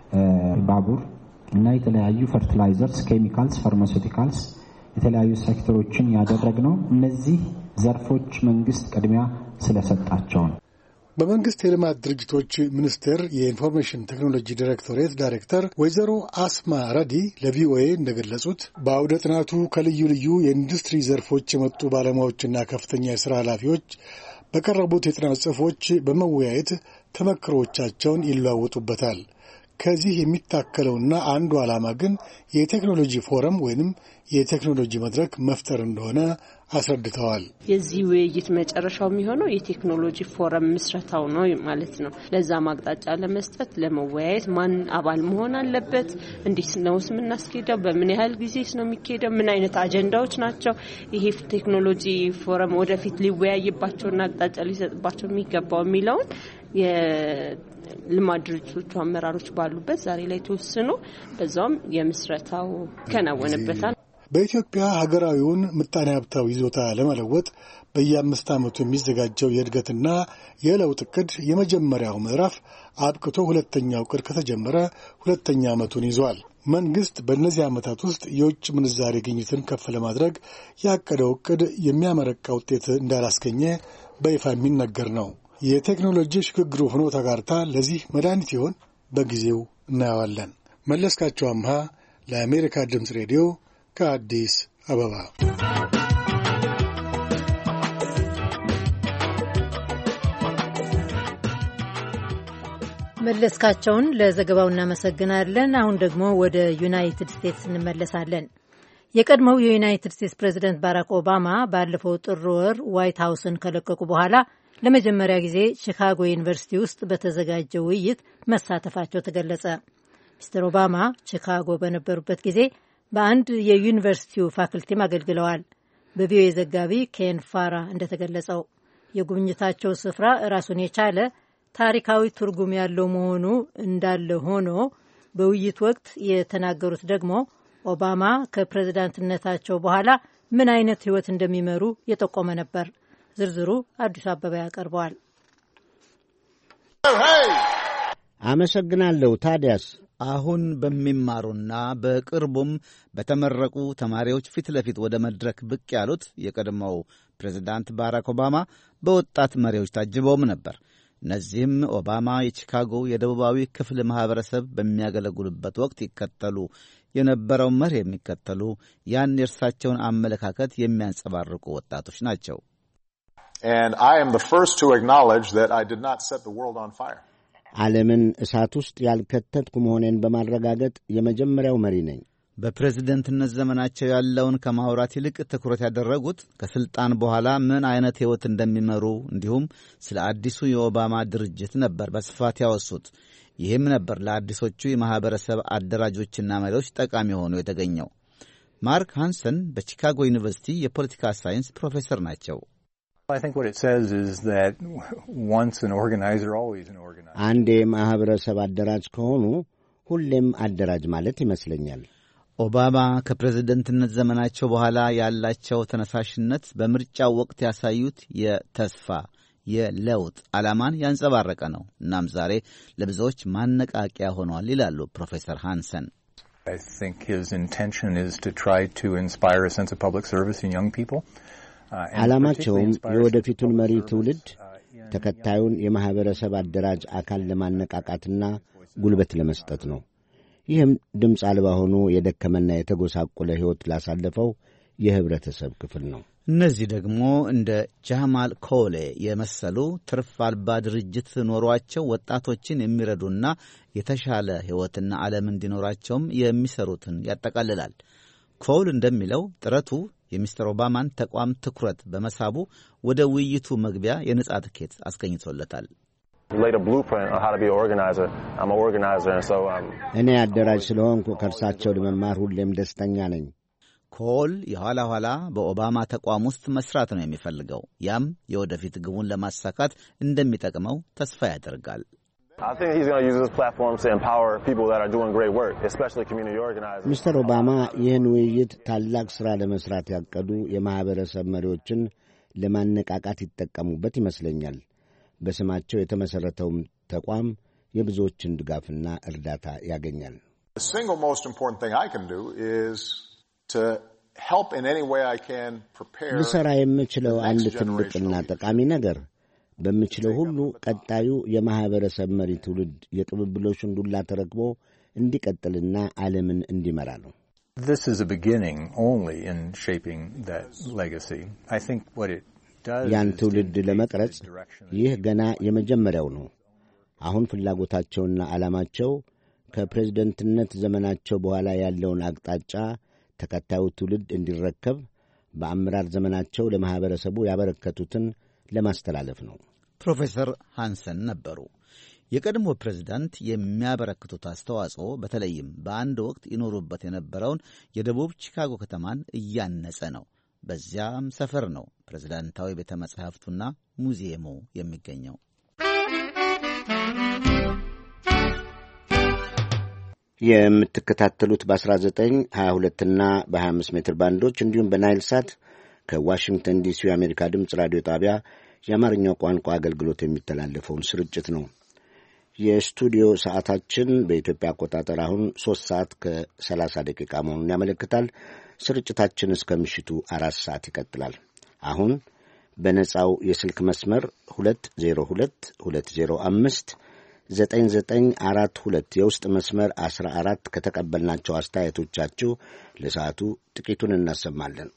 ባቡር እና የተለያዩ ፈርቲላይዘርስ፣ ኬሚካልስ፣ ፋርማሲውቲካልስ የተለያዩ ሴክተሮችን ያደረግነው እነዚህ ዘርፎች መንግስት ቅድሚያ ስለሰጣቸው ነው። በመንግስት የልማት ድርጅቶች ሚኒስቴር የኢንፎርሜሽን ቴክኖሎጂ ዳይሬክቶሬት ዳይሬክተር ወይዘሮ አስማ ረዲ ለቪኦኤ እንደገለጹት በአውደ ጥናቱ ከልዩ ልዩ የኢንዱስትሪ ዘርፎች የመጡ ባለሙያዎችና ከፍተኛ የሥራ ኃላፊዎች በቀረቡት የጥናት ጽሑፎች በመወያየት ተመክሮቻቸውን ይለዋወጡበታል። ከዚህ የሚታከለውና አንዱ ዓላማ ግን የቴክኖሎጂ ፎረም ወይንም የቴክኖሎጂ መድረክ መፍጠር እንደሆነ አስረድተዋል። የዚህ ውይይት መጨረሻው የሚሆነው የቴክኖሎጂ ፎረም ምስረታው ነው ማለት ነው። ለዛ ማቅጣጫ ለመስጠት ለመወያየት ማን አባል መሆን አለበት፣ እንዴት ነውስ የምናስኬደው፣ በምን ያህል ጊዜስ ነው የሚካሄደው፣ ምን አይነት አጀንዳዎች ናቸው ይሄ ቴክኖሎጂ ፎረም ወደፊት ሊወያይባቸውና አቅጣጫ ሊሰጥባቸው የሚገባው የሚለውን የልማት ድርጅቶቹ አመራሮች ባሉበት ዛሬ ላይ ተወስኖ በዛውም የምስረታው ይከናወንበታል። በኢትዮጵያ ሀገራዊውን ምጣኔ ሀብታዊ ይዞታ ለመለወጥ በየአምስት ዓመቱ የሚዘጋጀው የእድገትና የለውጥ ዕቅድ የመጀመሪያው ምዕራፍ አብቅቶ ሁለተኛው ዕቅድ ከተጀመረ ሁለተኛ ዓመቱን ይዟል። መንግስት በእነዚህ ዓመታት ውስጥ የውጭ ምንዛሬ ግኝትን ከፍ ለማድረግ ያቀደው ዕቅድ የሚያመረቃ ውጤት እንዳላስገኘ በይፋ የሚነገር ነው። የቴክኖሎጂ ሽግግሩ ፍኖተ ካርታ ለዚህ መድኃኒት ይሆን? በጊዜው እናየዋለን። መለስካቸው አምሃ ለአሜሪካ ድምፅ ሬዲዮ ከአዲስ አበባ። መለስካቸውን ለዘገባው እናመሰግናለን። አሁን ደግሞ ወደ ዩናይትድ ስቴትስ እንመለሳለን። የቀድሞው የዩናይትድ ስቴትስ ፕሬዚደንት ባራክ ኦባማ ባለፈው ጥር ወር ዋይት ሀውስን ከለቀቁ በኋላ ለመጀመሪያ ጊዜ ቺካጎ ዩኒቨርሲቲ ውስጥ በተዘጋጀ ውይይት መሳተፋቸው ተገለጸ። ሚስተር ኦባማ ቺካጎ በነበሩበት ጊዜ በአንድ የዩኒቨርሲቲው ፋክልቲም አገልግለዋል። በቪኦኤ ዘጋቢ ኬን ፋራ እንደተገለጸው የጉብኝታቸው ስፍራ ራሱን የቻለ ታሪካዊ ትርጉም ያለው መሆኑ እንዳለ ሆኖ በውይይት ወቅት የተናገሩት ደግሞ ኦባማ ከፕሬዝዳንትነታቸው በኋላ ምን አይነት ሕይወት እንደሚመሩ የጠቆመ ነበር። ዝርዝሩ አዲሱ አበባ ያቀርበዋል። አመሰግናለሁ። ታዲያስ አሁን በሚማሩና በቅርቡም በተመረቁ ተማሪዎች ፊት ለፊት ወደ መድረክ ብቅ ያሉት የቀድሞው ፕሬዝዳንት ባራክ ኦባማ በወጣት መሪዎች ታጅበውም ነበር። እነዚህም ኦባማ የቺካጎ የደቡባዊ ክፍል ማኅበረሰብ በሚያገለግሉበት ወቅት ይከተሉ የነበረው መርህ የሚከተሉ ያን የእርሳቸውን አመለካከት የሚያንጸባርቁ ወጣቶች ናቸው። And I am the first to acknowledge that I did not set the world on fire. ዓለምን እሳት ውስጥ ያልከተትኩ መሆኔን በማረጋገጥ የመጀመሪያው መሪ ነኝ። በፕሬዝደንትነት ዘመናቸው ያለውን ከማውራት ይልቅ ትኩረት ያደረጉት ከስልጣን በኋላ ምን አይነት ሕይወት እንደሚመሩ እንዲሁም ስለ አዲሱ የኦባማ ድርጅት ነበር በስፋት ያወሱት። ይህም ነበር ለአዲሶቹ የማኅበረሰብ አደራጆችና መሪዎች ጠቃሚ ሆኖ የተገኘው። ማርክ ሃንሰን በቺካጎ ዩኒቨርሲቲ የፖለቲካ ሳይንስ ፕሮፌሰር ናቸው። አንድ የማኅበረሰብ አደራጅ ከሆኑ ሁሌም አደራጅ ማለት ይመስለኛል። ኦባማ ከፕሬዝደንትነት ዘመናቸው በኋላ ያላቸው ተነሳሽነት በምርጫው ወቅት ያሳዩት የተስፋ የለውጥ ዓላማን ያንጸባረቀ ነው። እናም ዛሬ ለብዙዎች ማነቃቂያ ሆኗል ይላሉ ፕሮፌሰር ሃንሰን። ዓላማቸውም የወደፊቱን መሪ ትውልድ ተከታዩን የማኅበረሰብ አደራጅ አካል ለማነቃቃትና ጉልበት ለመስጠት ነው። ይህም ድምፅ አልባ ሆኖ የደከመና የተጎሳቆለ ሕይወት ላሳለፈው የህብረተሰብ ክፍል ነው። እነዚህ ደግሞ እንደ ጃማል ኮሌ የመሰሉ ትርፍ አልባ ድርጅት ኖሯቸው ወጣቶችን የሚረዱና የተሻለ ሕይወትና ዓለም እንዲኖራቸውም የሚሰሩትን ያጠቃልላል። ኮል እንደሚለው ጥረቱ የሚስተር ኦባማን ተቋም ትኩረት በመሳቡ ወደ ውይይቱ መግቢያ የነጻ ትኬት አስገኝቶለታል። እኔ አደራጅ ስለሆንኩ ከእርሳቸው ለመማር ሁሌም ደስተኛ ነኝ። ኮል የኋላ ኋላ በኦባማ ተቋም ውስጥ መስራት ነው የሚፈልገው። ያም የወደፊት ግቡን ለማሳካት እንደሚጠቅመው ተስፋ ያደርጋል። ሚስተር ኦባማ ይህን ውይይት ታላቅ ሥራ ለመሥራት ያቀዱ የማኅበረሰብ መሪዎችን ለማነቃቃት ይጠቀሙበት ይመስለኛል። በስማቸው የተመሠረተውም ተቋም የብዙዎችን ድጋፍና እርዳታ ያገኛል። ልሠራ የምችለው አንድ ትልቅና ጠቃሚ ነገር በምችለው ሁሉ ቀጣዩ የማኅበረሰብ መሪ ትውልድ የቅብብሎሹን ዱላ ተረክቦ እንዲቀጥልና ዓለምን እንዲመራ ነው። ያን ትውልድ ለመቅረጽ ይህ ገና የመጀመሪያው ነው። አሁን ፍላጎታቸውና ዓላማቸው ከፕሬዝደንትነት ዘመናቸው በኋላ ያለውን አቅጣጫ ተከታዩ ትውልድ እንዲረከብ በአመራር ዘመናቸው ለማኅበረሰቡ ያበረከቱትን ለማስተላለፍ ነው። ፕሮፌሰር ሃንሰን ነበሩ። የቀድሞ ፕሬዝዳንት የሚያበረክቱት አስተዋጽኦ በተለይም በአንድ ወቅት ይኖሩበት የነበረውን የደቡብ ቺካጎ ከተማን እያነጸ ነው። በዚያም ሰፈር ነው ፕሬዝዳንታዊ ቤተ መጻሕፍቱና ሙዚየሙ የሚገኘው። የምትከታተሉት በአስራ ዘጠኝ ሀያ ሁለት እና በሀያ አምስት ሜትር ባንዶች እንዲሁም በናይል ሳት ከዋሽንግተን ዲሲ የአሜሪካ ድምፅ ራዲዮ ጣቢያ የአማርኛው ቋንቋ አገልግሎት የሚተላለፈውን ስርጭት ነው። የስቱዲዮ ሰዓታችን በኢትዮጵያ አቆጣጠር አሁን ሦስት ሰዓት ከሰላሳ ደቂቃ መሆኑን ያመለክታል። ስርጭታችን እስከ ምሽቱ አራት ሰዓት ይቀጥላል። አሁን በነጻው የስልክ መስመር ሁለት ዜሮ ሁለት ሁለት ዜሮ አምስት ዘጠኝ ዘጠኝ አራት ሁለት የውስጥ መስመር አስራ አራት ከተቀበልናቸው አስተያየቶቻችሁ ለሰዓቱ ጥቂቱን እናሰማለን።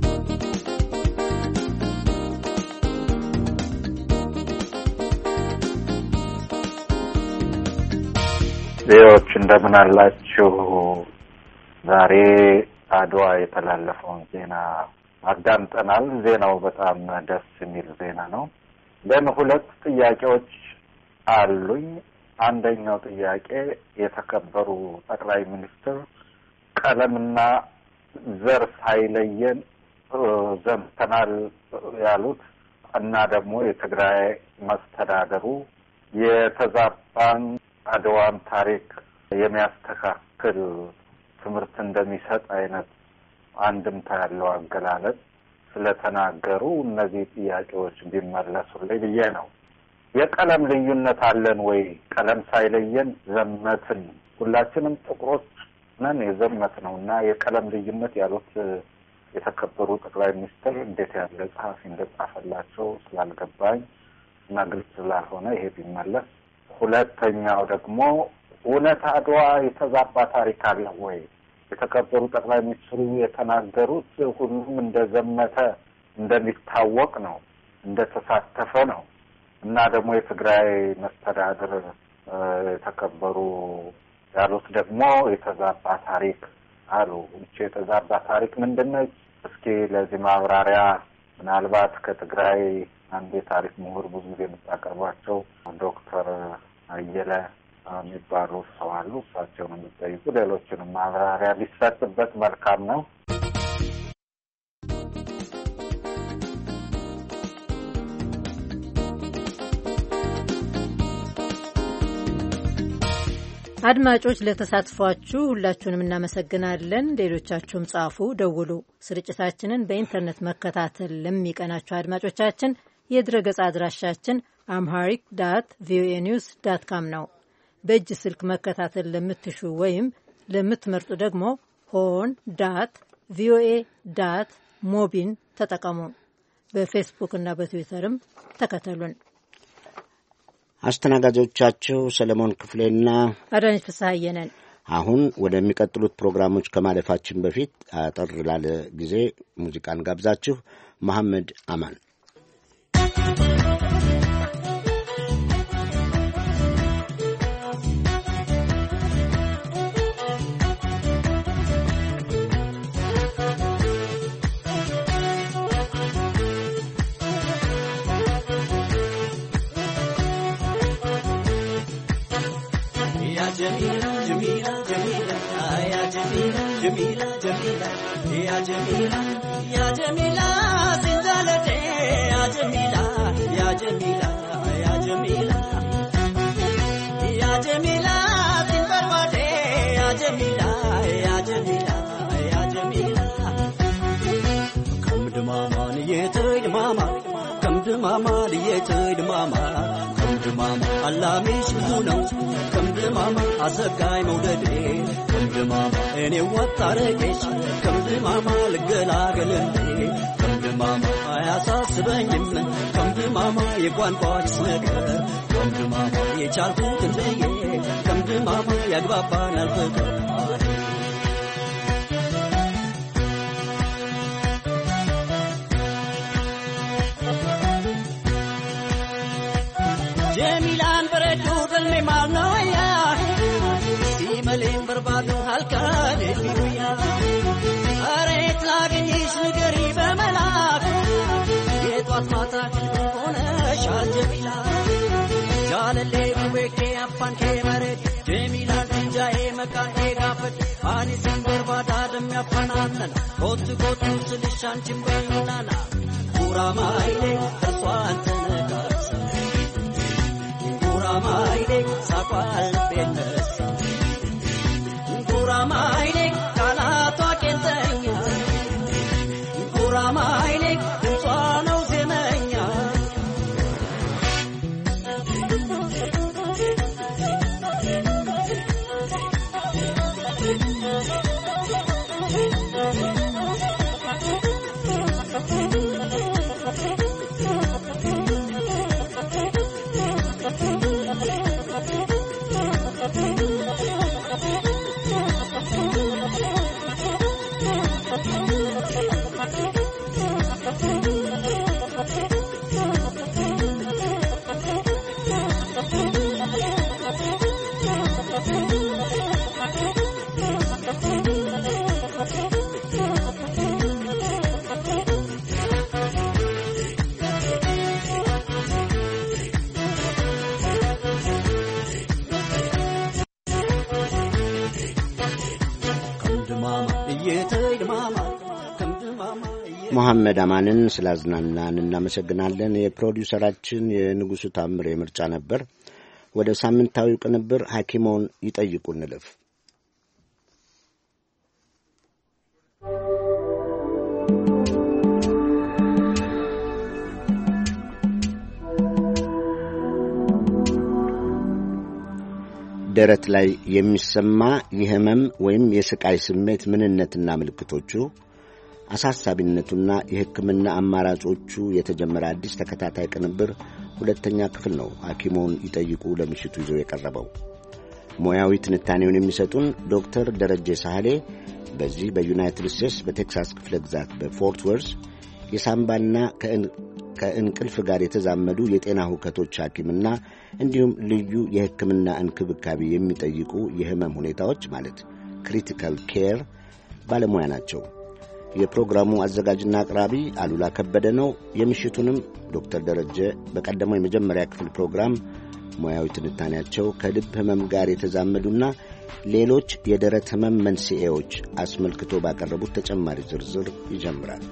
ዜዎች እንደምን አላችሁ? ዛሬ አድዋ የተላለፈውን ዜና አዳምጠናል። ዜናው በጣም ደስ የሚል ዜና ነው። ግን ሁለት ጥያቄዎች አሉኝ። አንደኛው ጥያቄ የተከበሩ ጠቅላይ ሚኒስትር ቀለምና ዘር ሳይለየን ዘምተናል ያሉት እና ደግሞ የትግራይ መስተዳደሩ የተዛባን አድዋን ታሪክ የሚያስተካክል ትምህርት እንደሚሰጥ አይነት አንድምታ ያለው አገላለጽ ስለተናገሩ እነዚህ ጥያቄዎች ቢመለሱልኝ ብዬ ነው። የቀለም ልዩነት አለን ወይ? ቀለም ሳይለየን ዘመትን። ሁላችንም ጥቁሮች ነን የዘመት ነው እና የቀለም ልዩነት ያሉት የተከበሩ ጠቅላይ ሚኒስትር እንዴት ያለ ጸሐፊ እንደጻፈላቸው ስላልገባኝ እና ግልጽ ስላልሆነ ይሄ ቢመለስ። ሁለተኛው ደግሞ እውነት አድዋ የተዛባ ታሪክ አለ ወይ? የተከበሩ ጠቅላይ ሚኒስትሩ የተናገሩት ሁሉም እንደዘመተ እንደሚታወቅ ነው፣ እንደተሳተፈ ነው እና ደግሞ የትግራይ መስተዳድር የተከበሩ ያሉት ደግሞ የተዛባ ታሪክ አሉ። እቺ የተዛባ ታሪክ ምንድነች? እስኪ ለዚህ ማብራሪያ ምናልባት ከትግራይ አንድ የታሪክ ምሁር ብዙ ጊዜ የምታቀርቧቸው ዶክተር አየለ የሚባሉ ሰው አሉ። እሳቸውን የምትጠይቁ ሌሎችንም ማብራሪያ ሊሰጥበት መልካም ነው። አድማጮች ለተሳትፏችሁ ሁላችሁንም እናመሰግናለን። ሌሎቻችሁም ጻፉ፣ ደውሉ። ስርጭታችንን በኢንተርኔት መከታተል ለሚቀናችሁ አድማጮቻችን የድረገጽ አድራሻችን አምሃሪክ ዳት ቪኦኤ ኒውስ ዳት ካም ነው። በእጅ ስልክ መከታተል ለምትሹ ወይም ለምትመርጡ ደግሞ ሆን ዳት ቪኦኤ ዳት ሞቢን ተጠቀሙ። በፌስቡክ እና በትዊተርም ተከተሉን። አስተናጋጆቻችሁ ሰለሞን ክፍሌና አዳነች ፍስሐዬ ነን። አሁን ወደሚቀጥሉት ፕሮግራሞች ከማለፋችን በፊት አጠር ላለ ጊዜ ሙዚቃን ጋብዛችሁ መሐመድ አማን Jamila, Jamila, Jamila, ya Jamila, Jamila, Jamila, ya Jamila, ya Jamila, Zindalate, ya Jamila, ya Jamila, ya Jamila, ya Jamila, Zindalate, ya Jamila, ya Jamila, ya Jamila. Come to mama, niye mama, come to mama, niye mama, come to mama, Allah mish muno. Come to mama, asagai modade. Come to mama, any what tarekesh. Come to mama, legalagalende. Come to mama, ayasa sebengim. Come to mama, ye kwan pot snaker. Come to mama, ye chalku tendeye. Come to mama, yagba nalfaka. Jamilan beredu del me malnoya. ኮት ኮት ስልሻን ጭምበናና ጉራማይሌ ተሷን ተነጋስ ጉራማይሌ ሳቋል ቤነስ ጉራማይሌ ካላቷ ቄንጠኛ ጉራማይሌ ድምጿ ነው ዜመኛ መሐመድ አማንን ስላዝናናን እናመሰግናለን። የፕሮዲውሰራችን የንጉሱ ታምር የምርጫ ነበር። ወደ ሳምንታዊው ቅንብር ሐኪሞን ይጠይቁ እንለፍ። ደረት ላይ የሚሰማ የህመም ወይም የስቃይ ስሜት ምንነትና ምልክቶቹ፣ አሳሳቢነቱና የሕክምና አማራጮቹ የተጀመረ አዲስ ተከታታይ ቅንብር ሁለተኛ ክፍል ነው። ሐኪሞን ይጠይቁ ለምሽቱ ይዞ የቀረበው ሙያዊ ትንታኔውን የሚሰጡን ዶክተር ደረጀ ሳህሌ በዚህ በዩናይትድ ስቴትስ በቴክሳስ ክፍለ ግዛት በፎርት ወርዝ የሳምባና ከእንቅልፍ ጋር የተዛመዱ የጤና ሁከቶች ሐኪምና እንዲሁም ልዩ የሕክምና እንክብካቤ የሚጠይቁ የህመም ሁኔታዎች ማለት ክሪቲካል ኬር ባለሙያ ናቸው። የፕሮግራሙ አዘጋጅና አቅራቢ አሉላ ከበደ ነው። የምሽቱንም ዶክተር ደረጀ በቀደመው የመጀመሪያ ክፍል ፕሮግራም ሙያዊ ትንታኔያቸው ከልብ ህመም ጋር የተዛመዱና ሌሎች የደረት ህመም መንስኤዎች አስመልክቶ ባቀረቡት ተጨማሪ ዝርዝር ይጀምራል።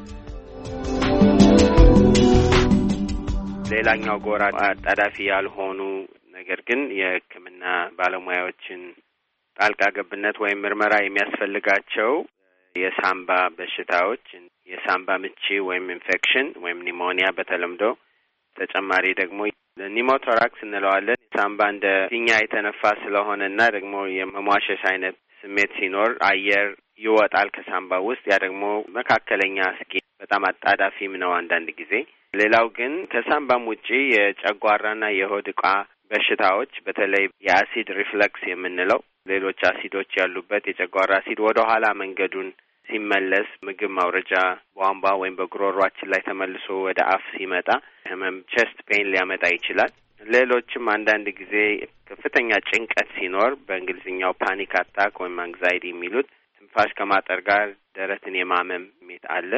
ሌላኛው ጎራ አጣዳፊ ያልሆኑ ነገር ግን የሕክምና ባለሙያዎችን ጣልቃ ገብነት ወይም ምርመራ የሚያስፈልጋቸው የሳምባ በሽታዎች፣ የሳምባ ምች ወይም ኢንፌክሽን ወይም ኒሞኒያ በተለምዶ ተጨማሪ ደግሞ ኒሞቶራክስ እንለዋለን። ሳምባ እንደ ፊኛ የተነፋ ስለሆነና ደግሞ የመሟሸሽ አይነት ስሜት ሲኖር አየር ይወጣል ከሳምባ ውስጥ። ያ ደግሞ መካከለኛ እስኪ በጣም አጣዳፊም ነው አንዳንድ ጊዜ። ሌላው ግን ከሳምባም ውጪ የጨጓራና የሆድ ዕቃ በሽታዎች በተለይ የአሲድ ሪፍለክስ የምንለው ሌሎች አሲዶች ያሉበት የጨጓራ አሲድ ወደ ኋላ መንገዱን ሲመለስ ምግብ ማውረጃ ቧንቧ ወይም በጉሮሯችን ላይ ተመልሶ ወደ አፍ ሲመጣ ህመም ቼስት ፔን ሊያመጣ ይችላል። ሌሎችም አንዳንድ ጊዜ ከፍተኛ ጭንቀት ሲኖር በእንግሊዝኛው ፓኒክ አታክ ወይም አንግዛይቲ የሚሉት ትንፋሽ ከማጠር ጋር ደረትን የማመም ስሜት አለ።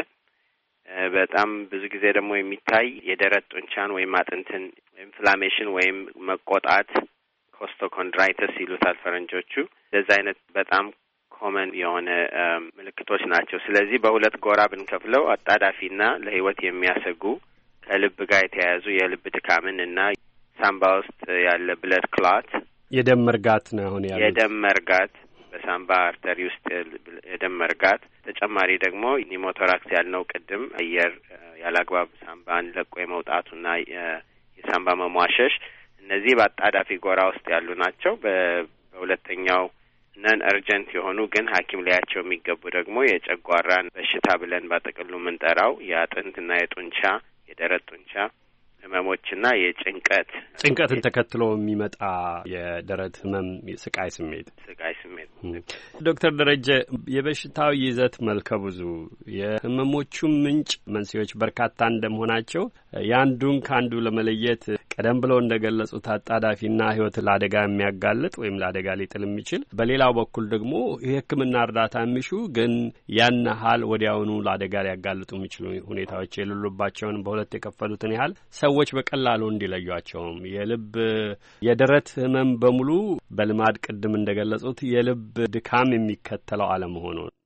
በጣም ብዙ ጊዜ ደግሞ የሚታይ የደረት ጡንቻን ወይም አጥንትን ኢንፍላሜሽን ወይም መቆጣት ኮስቶኮንድራይተስ ይሉታል ፈረንጆቹ። እንደዚህ አይነት በጣም ኮመን የሆነ ምልክቶች ናቸው። ስለዚህ በሁለት ጎራ ብንከፍለው አጣዳፊና ለህይወት የሚያሰጉ ከልብ ጋር የተያያዙ የልብ ድካምን እና ሳምባ ውስጥ ያለ ብለድ ክላት የደም መርጋት ነው አሁን ያለው የደም መርጋት በሳምባ አርተሪ ውስጥ የደም መርጋት፣ ተጨማሪ ደግሞ ኒሞቶራክስ ያልነው ቅድም አየር ያላግባብ ሳምባን ለቆ የመውጣቱና የሳምባ መሟሸሽ፣ እነዚህ በአጣዳፊ ጎራ ውስጥ ያሉ ናቸው። በሁለተኛው ነን እርጀንት የሆኑ ግን ሐኪም ሊያቸው የሚገቡ ደግሞ የጨጓራን በሽታ ብለን በጥቅሉ የምንጠራው የአጥንትና የጡንቻ የደረት ጡንቻ ህመሞችና የጭንቀት ጭንቀትን ተከትሎ የሚመጣ የደረት ህመም ስቃይ ስሜት ስቃይ ስሜት። ዶክተር ደረጀ የበሽታው ይዘት መልከ ብዙ የህመሞቹም ምንጭ መንስኤዎች በርካታ እንደመሆናቸው ያንዱን ካንዱ ለመለየት ቀደም ብለው እንደገለጹት አጣዳፊና ህይወት ለአደጋ የሚያጋልጥ ወይም ለአደጋ ሊጥል የሚችል፣ በሌላው በኩል ደግሞ የሕክምና እርዳታ የሚሹ ግን ያን ያህል ወዲያውኑ ለአደጋ ሊያጋልጡ የሚችሉ ሁኔታዎች የሌሉባቸውን በሁለት የከፈሉትን ያህል ሰዎች በቀላሉ እንዲለዩአቸውም የልብ የደረት ህመም በሙሉ በልማድ ቅድም እንደገለጹት የልብ ድካም የሚከተለው አለመሆኑን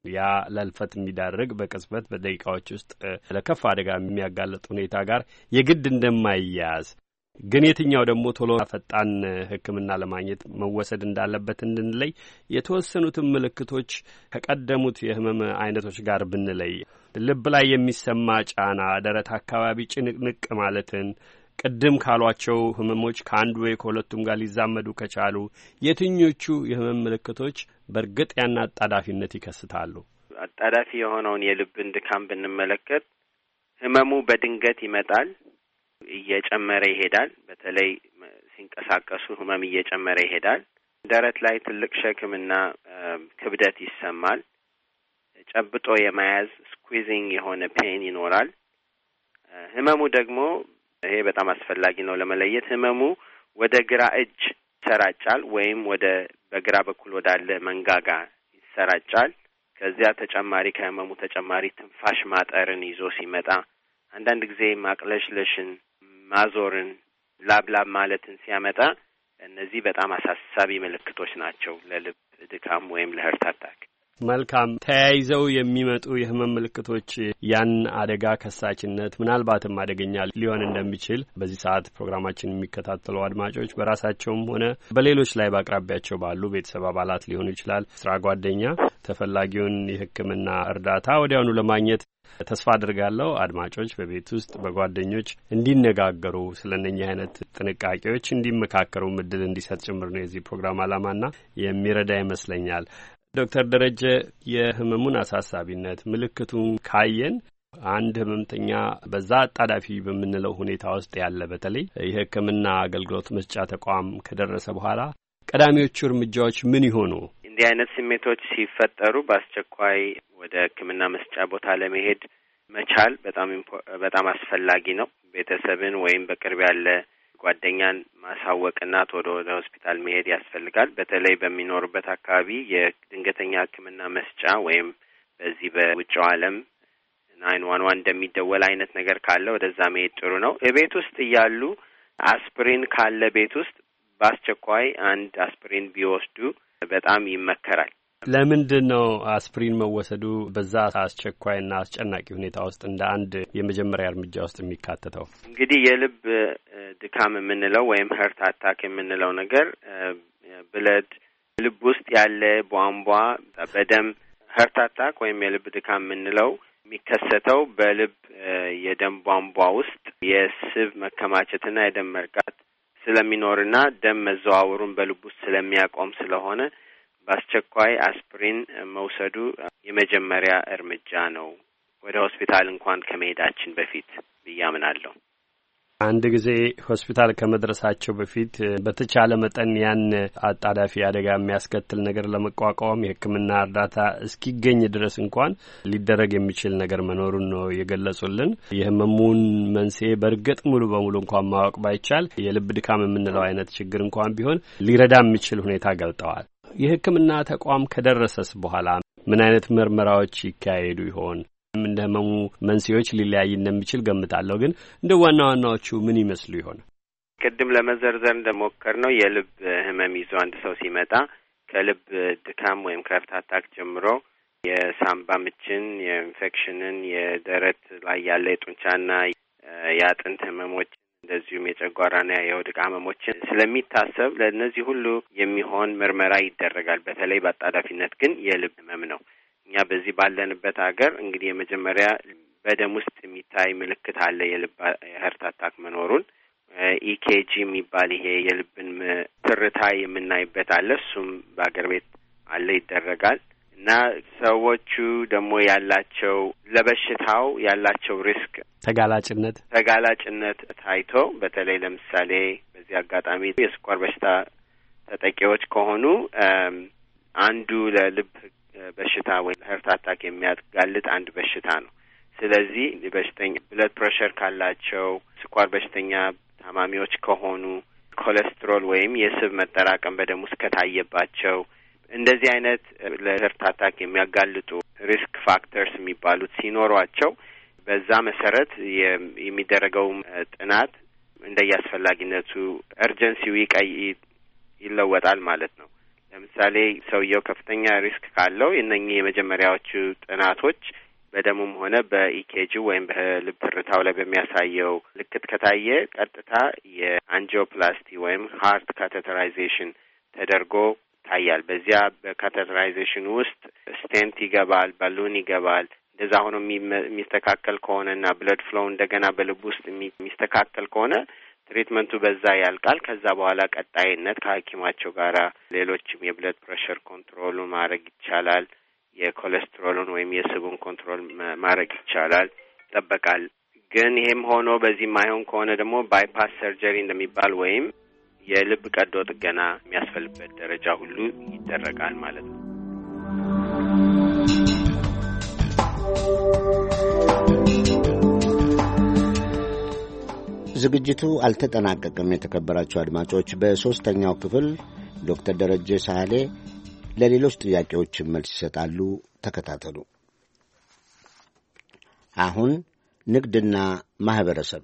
ያ ለልፈት የሚዳርግ በቅጽበት በደቂቃዎች ውስጥ ለከፍ አደጋ የሚያጋልጥ ሁኔታ ጋር የግድ እንደማይያዝ ግን የትኛው ደግሞ ቶሎ ፈጣን ሕክምና ለማግኘት መወሰድ እንዳለበት እንድንለይ የተወሰኑትን ምልክቶች ከቀደሙት የህመም አይነቶች ጋር ብንለይ ልብ ላይ የሚሰማ ጫና፣ ደረት አካባቢ ጭንቅንቅ ማለትን ቅድም ካሏቸው ህመሞች ከአንዱ ወይ ከሁለቱም ጋር ሊዛመዱ ከቻሉ የትኞቹ የህመም ምልክቶች በእርግጥ ያን አጣዳፊነት ይከስታሉ? አጣዳፊ የሆነውን የልብን ድካም ብንመለከት ህመሙ በድንገት ይመጣል፣ እየጨመረ ይሄዳል። በተለይ ሲንቀሳቀሱ ህመም እየጨመረ ይሄዳል። ደረት ላይ ትልቅ ሸክምና ክብደት ይሰማል። ጨብጦ የመያዝ ስኩዊዚንግ የሆነ ፔን ይኖራል። ህመሙ ደግሞ ይሄ በጣም አስፈላጊ ነው ለመለየት፣ ህመሙ ወደ ግራ እጅ ይሰራጫል ወይም ወደ በግራ በኩል ወዳለ መንጋጋ ይሰራጫል። ከዚያ ተጨማሪ ከህመሙ ተጨማሪ ትንፋሽ ማጠርን ይዞ ሲመጣ አንዳንድ ጊዜ ማቅለሽለሽን፣ ማዞርን፣ ላብላብ ማለትን ሲያመጣ እነዚህ በጣም አሳሳቢ ምልክቶች ናቸው ለልብ ድካም ወይም ለሀርት አታክ። መልካም። ተያይዘው የሚመጡ የህመም ምልክቶች ያን አደጋ ከሳችነት ምናልባትም አደገኛ ሊሆን እንደሚችል በዚህ ሰዓት ፕሮግራማችን የሚከታተሉ አድማጮች በራሳቸውም ሆነ በሌሎች ላይ በአቅራቢያቸው ባሉ ቤተሰብ አባላት ሊሆኑ ይችላል፣ ስራ ጓደኛ ተፈላጊውን የሕክምና እርዳታ ወዲያውኑ ለማግኘት ተስፋ አድርጋለሁ። አድማጮች በቤት ውስጥ በጓደኞች እንዲነጋገሩ ስለነኚህ አይነት ጥንቃቄዎች እንዲመካከሩ እድል እንዲሰጥ ጭምር ነው የዚህ ፕሮግራም ዓላማና የሚረዳ ይመስለኛል። ዶክተር ደረጀ የህመሙን አሳሳቢነት ምልክቱን ካየን አንድ ህመምተኛ በዛ አጣዳፊ በምንለው ሁኔታ ውስጥ ያለ በተለይ የሕክምና አገልግሎት መስጫ ተቋም ከደረሰ በኋላ ቀዳሚዎቹ እርምጃዎች ምን ይሆኑ? እንዲህ አይነት ስሜቶች ሲፈጠሩ በአስቸኳይ ወደ ሕክምና መስጫ ቦታ ለመሄድ መቻል በጣም በጣም አስፈላጊ ነው። ቤተሰብን ወይም በቅርብ ያለ ጓደኛን ማሳወቅና ቶሎ ወደ ሆስፒታል መሄድ ያስፈልጋል። በተለይ በሚኖርበት አካባቢ የድንገተኛ ሕክምና መስጫ ወይም በዚህ በውጭው ዓለም ናይን ዋን ዋን እንደሚደወል አይነት ነገር ካለ ወደዛ መሄድ ጥሩ ነው። ቤት ውስጥ እያሉ አስፕሪን ካለ ቤት ውስጥ በአስቸኳይ አንድ አስፕሪን ቢወስዱ በጣም ይመከራል። ለምንድን ነው አስፕሪን መወሰዱ በዛ አስቸኳይና አስጨናቂ ሁኔታ ውስጥ እንደ አንድ የመጀመሪያ እርምጃ ውስጥ የሚካተተው? እንግዲህ የልብ ድካም የምንለው ወይም ሀርት አታክ የምንለው ነገር ብለድ ልብ ውስጥ ያለ ቧንቧ በደም ሀርት አታክ ወይም የልብ ድካም የምንለው የሚከሰተው በልብ የደም ቧንቧ ውስጥ የስብ መከማቸትና የደም መርጋት ስለሚኖርና ደም መዘዋወሩን በልብ ውስጥ ስለሚያቆም ስለሆነ በአስቸኳይ አስፕሪን መውሰዱ የመጀመሪያ እርምጃ ነው ወደ ሆስፒታል እንኳን ከመሄዳችን በፊት ብዬ አምናለሁ። አንድ ጊዜ ሆስፒታል ከመድረሳቸው በፊት በተቻለ መጠን ያን አጣዳፊ አደጋ የሚያስከትል ነገር ለመቋቋም የሕክምና እርዳታ እስኪገኝ ድረስ እንኳን ሊደረግ የሚችል ነገር መኖሩን ነው የገለጹልን። የህመሙን መንስኤ በእርግጥ ሙሉ በሙሉ እንኳን ማወቅ ባይቻል የልብ ድካም የምንለው አይነት ችግር እንኳን ቢሆን ሊረዳ የሚችል ሁኔታ ገልጠዋል። የሕክምና ተቋም ከደረሰስ በኋላ ምን አይነት ምርመራዎች ይካሄዱ ይሆን? እንደ ህመሙ መንስኤዎች ሊለያይ እንደሚችል ገምታለሁ። ግን እንደ ዋና ዋናዎቹ ምን ይመስሉ ይሆን? ቅድም ለመዘርዘር እንደሞከር ነው የልብ ህመም ይዞ አንድ ሰው ሲመጣ ከልብ ድካም ወይም ከሀርት አታክ ጀምሮ የሳምባ ምችን፣ የኢንፌክሽንን፣ የደረት ላይ ያለ የጡንቻና የአጥንት ህመሞች እንደዚሁም የጨጓራና የሆድ ዕቃ ህመሞችን ስለሚታሰብ ለእነዚህ ሁሉ የሚሆን ምርመራ ይደረጋል። በተለይ በአጣዳፊነት ግን የልብ ህመም ነው። እኛ በዚህ ባለንበት ሀገር እንግዲህ የመጀመሪያ በደም ውስጥ የሚታይ ምልክት አለ የልብ ሀርት አታክ መኖሩን። ኢኬጂ የሚባል ይሄ የልብን ትርታ የምናይበት አለ። እሱም በአገር ቤት አለ ይደረጋል። እና ሰዎቹ ደግሞ ያላቸው ለበሽታው ያላቸው ሪስክ ተጋላጭነት ተጋላጭነት ታይቶ በተለይ ለምሳሌ በዚህ አጋጣሚ የስኳር በሽታ ተጠቂዎች ከሆኑ አንዱ ለልብ በሽታ ወይ ሀርት አታክ የሚያጋልጥ አንድ በሽታ ነው። ስለዚህ በሽተኛ ብለድ ፕሬሸር ካላቸው፣ ስኳር በሽተኛ ታማሚዎች ከሆኑ፣ ኮሌስትሮል ወይም የስብ መጠራቀም በደም ውስጥ ከታየባቸው እንደዚህ አይነት ለሀርት አታክ የሚያጋልጡ ሪስክ ፋክተርስ የሚባሉት ሲኖሯቸው በዛ መሰረት የሚደረገው ጥናት እንደየአስፈላጊነቱ እርጀንሲው ይቀይ ይለወጣል ማለት ነው። ለምሳሌ ሰውየው ከፍተኛ ሪስክ ካለው እነኚህ የመጀመሪያዎቹ ጥናቶች በደሙም ሆነ በኢኬጂ ወይም በልብ ትርታው ላይ በሚያሳየው ልክት ከታየ ቀጥታ የአንጂኦፕላስቲ ወይም ሃርት ካቴተራይዜሽን ተደርጎ ታያል። በዚያ በካቴተራይዜሽን ውስጥ ስቴንት ይገባል፣ ባሉን ይገባል። እንደዛ ሆኖ የሚስተካከል ከሆነና ብለድ ፍሎው እንደገና በልብ ውስጥ የሚስተካከል ከሆነ ትሪትመንቱ በዛ ያልቃል። ከዛ በኋላ ቀጣይነት ከሐኪማቸው ጋራ ሌሎችም የብለድ ፕሬሸር ኮንትሮል ማድረግ ይቻላል። የኮሌስትሮልን ወይም የስቡን ኮንትሮል ማድረግ ይቻላል፣ ይጠበቃል። ግን ይሄም ሆኖ በዚህ ማይሆን ከሆነ ደግሞ ባይፓስ ሰርጀሪ እንደሚባል ወይም የልብ ቀዶ ጥገና የሚያስፈልግበት ደረጃ ሁሉ ይደረጋል ማለት ነው። ዝግጅቱ አልተጠናቀቀም። የተከበራችሁ አድማጮች፣ በሦስተኛው ክፍል ዶክተር ደረጀ ሳህሌ ለሌሎች ጥያቄዎች መልስ ይሰጣሉ። ተከታተሉ። አሁን ንግድና ማህበረሰብ።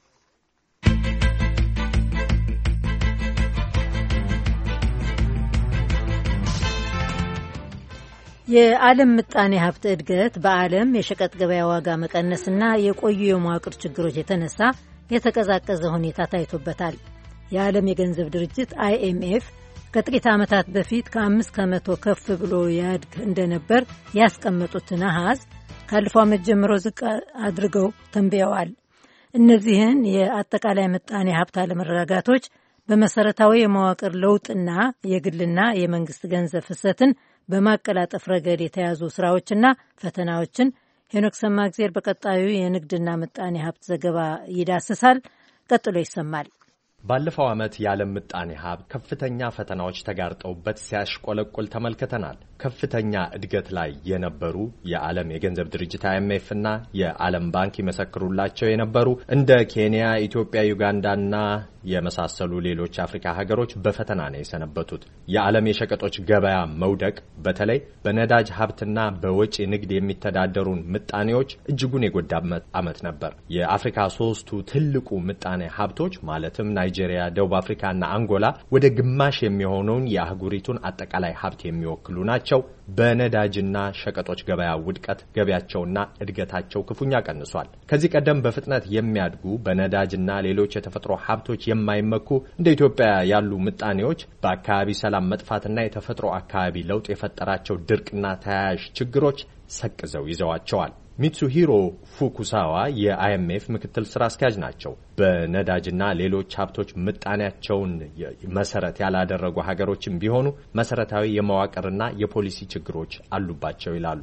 የዓለም ምጣኔ ሀብት እድገት በዓለም የሸቀጥ ገበያ ዋጋ መቀነስና የቆዩ የመዋቅር ችግሮች የተነሳ የተቀዛቀዘ ሁኔታ ታይቶበታል። የዓለም የገንዘብ ድርጅት አይኤምኤፍ ከጥቂት ዓመታት በፊት ከአምስት ከመቶ ከፍ ብሎ ያድግ እንደነበር ያስቀመጡትን አሃዝ ካለፈው ዓመት ጀምሮ ዝቅ አድርገው ተንብየዋል። እነዚህን የአጠቃላይ ምጣኔ ሀብት አለመረጋጋቶች በመሰረታዊ የመዋቅር ለውጥና የግልና የመንግስት ገንዘብ ፍሰትን በማቀላጠፍ ረገድ የተያዙ ስራዎችና ፈተናዎችን ሄኖክ ሰማግዜር በቀጣዩ የንግድና ምጣኔ ሀብት ዘገባ ይዳስሳል። ቀጥሎ ይሰማል። ባለፈው ዓመት የዓለም ምጣኔ ሀብት ከፍተኛ ፈተናዎች ተጋርጠውበት ሲያሽቆለቆል ተመልክተናል። ከፍተኛ እድገት ላይ የነበሩ የዓለም የገንዘብ ድርጅት አይኤምኤፍ እና የዓለም ባንክ ይመሰክሩላቸው የነበሩ እንደ ኬንያ፣ ኢትዮጵያ፣ ዩጋንዳና የመሳሰሉ ሌሎች አፍሪካ ሀገሮች በፈተና ነው የሰነበቱት። የዓለም የሸቀጦች ገበያ መውደቅ በተለይ በነዳጅ ሀብትና በወጪ ንግድ የሚተዳደሩን ምጣኔዎች እጅጉን የጎዳ ዓመት ነበር። የአፍሪካ ሶስቱ ትልቁ ምጣኔ ሀብቶች ማለትም ናይጄሪያ፣ ደቡብ አፍሪካና አንጎላ ወደ ግማሽ የሚሆነውን የአህጉሪቱን አጠቃላይ ሀብት የሚወክሉ ናቸው። በነዳጅና ሸቀጦች ገበያ ውድቀት ገበያቸውና እድገታቸው ክፉኛ ቀንሷል። ከዚህ ቀደም በፍጥነት የሚያድጉ በነዳጅና ሌሎች የተፈጥሮ ሀብቶች የማይመኩ እንደ ኢትዮጵያ ያሉ ምጣኔዎች በአካባቢ ሰላም መጥፋትና የተፈጥሮ አካባቢ ለውጥ የፈጠራቸው ድርቅና ተያያዥ ችግሮች ሰቅዘው ይዘዋቸዋል። ሚትሱሂሮ ፉኩሳዋ የአይኤምኤፍ ምክትል ስራ አስኪያጅ ናቸው። በነዳጅና ሌሎች ሀብቶች ምጣኔያቸውን መሰረት ያላደረጉ ሀገሮችም ቢሆኑ መሰረታዊ የመዋቅርና የፖሊሲ ችግሮች አሉባቸው ይላሉ።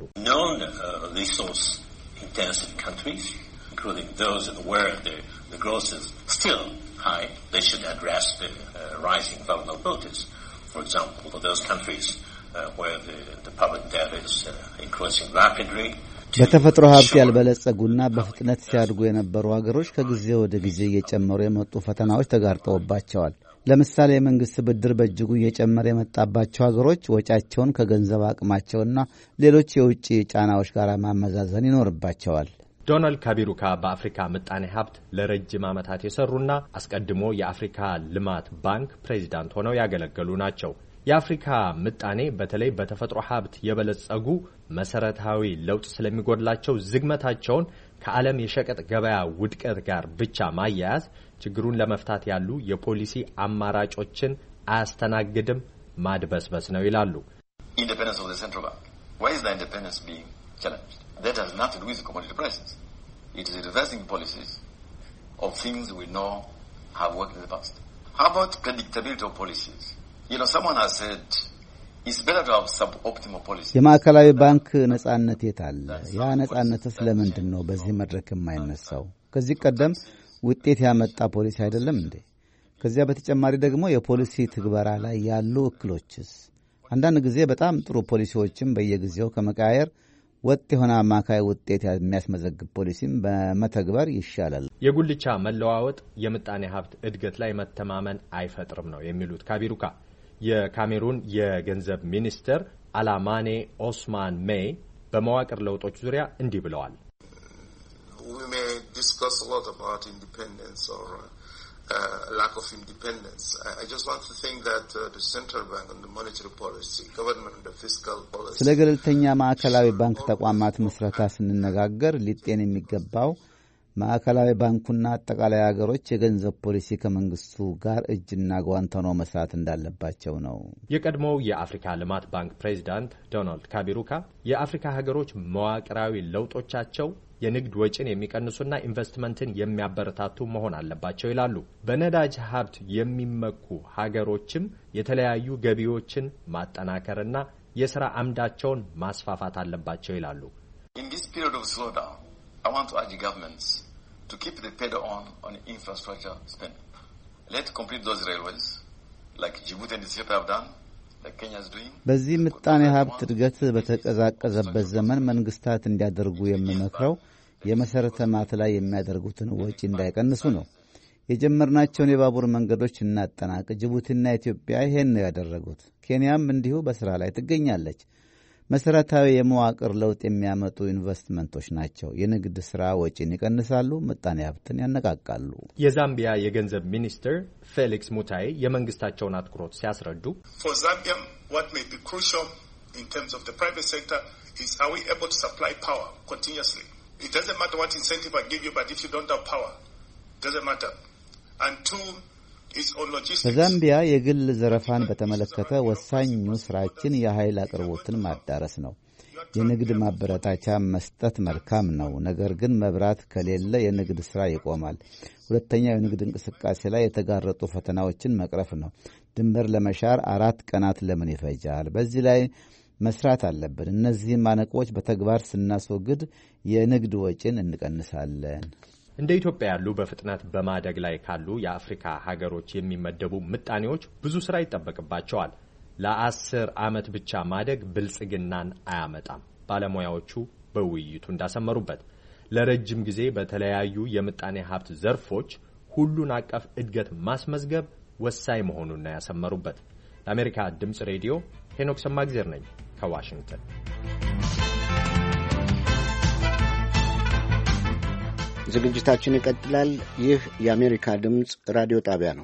በተፈጥሮ ሀብት ያልበለጸጉና በፍጥነት ሲያድጉ የነበሩ ሀገሮች ከጊዜ ወደ ጊዜ እየጨመሩ የመጡ ፈተናዎች ተጋርጠውባቸዋል። ለምሳሌ የመንግስት ብድር በእጅጉ እየጨመረ የመጣባቸው ሀገሮች ወጪያቸውን ከገንዘብ አቅማቸውና ሌሎች የውጭ ጫናዎች ጋር ማመዛዘን ይኖርባቸዋል። ዶናልድ ካቢሩካ በአፍሪካ ምጣኔ ሀብት ለረጅም ዓመታት የሰሩና አስቀድሞ የአፍሪካ ልማት ባንክ ፕሬዚዳንት ሆነው ያገለገሉ ናቸው። የአፍሪካ ምጣኔ በተለይ በተፈጥሮ ሀብት የበለጸጉ መሰረታዊ ለውጥ ስለሚጎድላቸው ዝግመታቸውን ከዓለም የሸቀጥ ገበያ ውድቀት ጋር ብቻ ማያያዝ ችግሩን ለመፍታት ያሉ የፖሊሲ አማራጮችን አያስተናግድም፣ ማድበስበስ ነው ይላሉ። Independence of the central bank. Why is the independence being challenged? That has nothing to do with commodity prices. It is reversing policies of things we know have worked in the past. How about predictability of policies? You know, someone has said it's better to have suboptimal policies. የማዕከላዊ ባንክ ነጻነት የታለ? ያ ነጻነትስ ለምንድን ነው በዚህ መድረክ የማይነሳው? ከዚህ ቀደም ውጤት ያመጣ ፖሊሲ አይደለም እንዴ? ከዚያ በተጨማሪ ደግሞ የፖሊሲ ትግበራ ላይ ያሉ እክሎችስ? አንዳንድ ጊዜ በጣም ጥሩ ፖሊሲዎችም በየጊዜው ከመቃየር ወጥ የሆነ አማካይ ውጤት የሚያስመዘግብ ፖሊሲም በመተግበር ይሻላል። የጉልቻ መለዋወጥ የምጣኔ ሀብት እድገት ላይ መተማመን አይፈጥርም ነው የሚሉት ካቢሩካ። የካሜሩን የገንዘብ ሚኒስትር አላማኔ ኦስማን ሜይ በመዋቅር ለውጦች ዙሪያ እንዲህ ብለዋል። We may discuss a lot about independence or uh, lack of independence. I, I just want to think that uh, the central bank and the monetary policy, government and the fiscal policy. ስለ ገለልተኛ ማዕከላዊ ባንክ ተቋማት መስረታ ስንነጋገር ሊጤን የሚገባው ማዕከላዊ ባንኩና አጠቃላይ ሀገሮች የገንዘብ ፖሊሲ ከመንግስቱ ጋር እጅና ጓንት ሆነው መስራት እንዳለባቸው ነው። የቀድሞው የአፍሪካ ልማት ባንክ ፕሬዚዳንት ዶናልድ ካቢሩካ የአፍሪካ ሀገሮች መዋቅራዊ ለውጦቻቸው የንግድ ወጪን የሚቀንሱና ኢንቨስትመንትን የሚያበረታቱ መሆን አለባቸው ይላሉ። በነዳጅ ሀብት የሚመኩ ሀገሮችም የተለያዩ ገቢዎችን ማጠናከርና የሥራ አምዳቸውን ማስፋፋት አለባቸው ይላሉ። In this period of slowdown, I want to urge governments to keep the pedal on on infrastructure spending. Let's complete those railways like Djibouti and Ethiopia have done. በዚህ ምጣኔ ሀብት እድገት በተቀዛቀዘበት ዘመን መንግስታት እንዲያደርጉ የምመክረው የመሰረተ ልማት ላይ የሚያደርጉትን ወጪ እንዳይቀንሱ ነው። የጀመርናቸውን የባቡር መንገዶች እናጠናቅ። ጅቡቲና ኢትዮጵያ ይሄን ነው ያደረጉት። ኬንያም እንዲሁ በስራ ላይ ትገኛለች። መሰረታዊ የመዋቅር ለውጥ የሚያመጡ ኢንቨስትመንቶች ናቸው። የንግድ ስራ ወጪን ይቀንሳሉ፣ ምጣኔ ሀብትን ያነቃቃሉ። የዛምቢያ የገንዘብ ሚኒስትር ፌሊክስ ሙታይ የመንግስታቸውን አትኩሮት ሲያስረዱ For Zambia, what may be crucial in terms of the private sector is are we able to supply power continuously? It doesn't matter what incentive I give you, but if you don't have power, it doesn't matter. And two, በዛምቢያ የግል ዘረፋን በተመለከተ ወሳኙ ስራችን የኃይል አቅርቦትን ማዳረስ ነው። የንግድ ማበረታቻ መስጠት መልካም ነው፣ ነገር ግን መብራት ከሌለ የንግድ ስራ ይቆማል። ሁለተኛው የንግድ እንቅስቃሴ ላይ የተጋረጡ ፈተናዎችን መቅረፍ ነው። ድንበር ለመሻር አራት ቀናት ለምን ይፈጃል? በዚህ ላይ መስራት አለብን። እነዚህን ማነቆች በተግባር ስናስወግድ የንግድ ወጪን እንቀንሳለን። እንደ ኢትዮጵያ ያሉ በፍጥነት በማደግ ላይ ካሉ የአፍሪካ ሀገሮች የሚመደቡ ምጣኔዎች ብዙ ስራ ይጠበቅባቸዋል። ለአስር ዓመት ብቻ ማደግ ብልጽግናን አያመጣም። ባለሙያዎቹ በውይይቱ እንዳሰመሩበት ለረጅም ጊዜ በተለያዩ የምጣኔ ሀብት ዘርፎች ሁሉን አቀፍ እድገት ማስመዝገብ ወሳኝ መሆኑን ያሰመሩበት። ለአሜሪካ ድምጽ ሬዲዮ ሄኖክ ሰማግዜር ነኝ ከዋሽንግተን። ዝግጅታችን ይቀጥላል። ይህ የአሜሪካ ድምጽ ራዲዮ ጣቢያ ነው።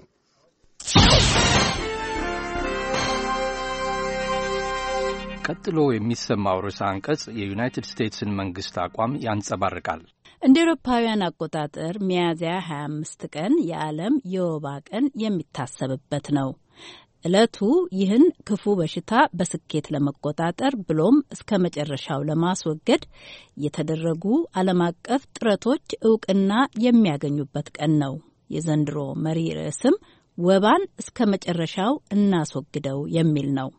ቀጥሎ የሚሰማው ርዕሰ አንቀጽ የዩናይትድ ስቴትስን መንግስት አቋም ያንጸባርቃል። እንደ አውሮፓውያን አቆጣጠር ሚያዝያ ሀያ አምስት ቀን የዓለም የወባ ቀን የሚታሰብበት ነው። ዕለቱ ይህን ክፉ በሽታ በስኬት ለመቆጣጠር ብሎም እስከ መጨረሻው ለማስወገድ የተደረጉ ዓለም አቀፍ ጥረቶች ዕውቅና የሚያገኙበት ቀን ነው። የዘንድሮ መሪ ርዕስም ወባን እስከ መጨረሻው እናስወግደው የሚል ነው።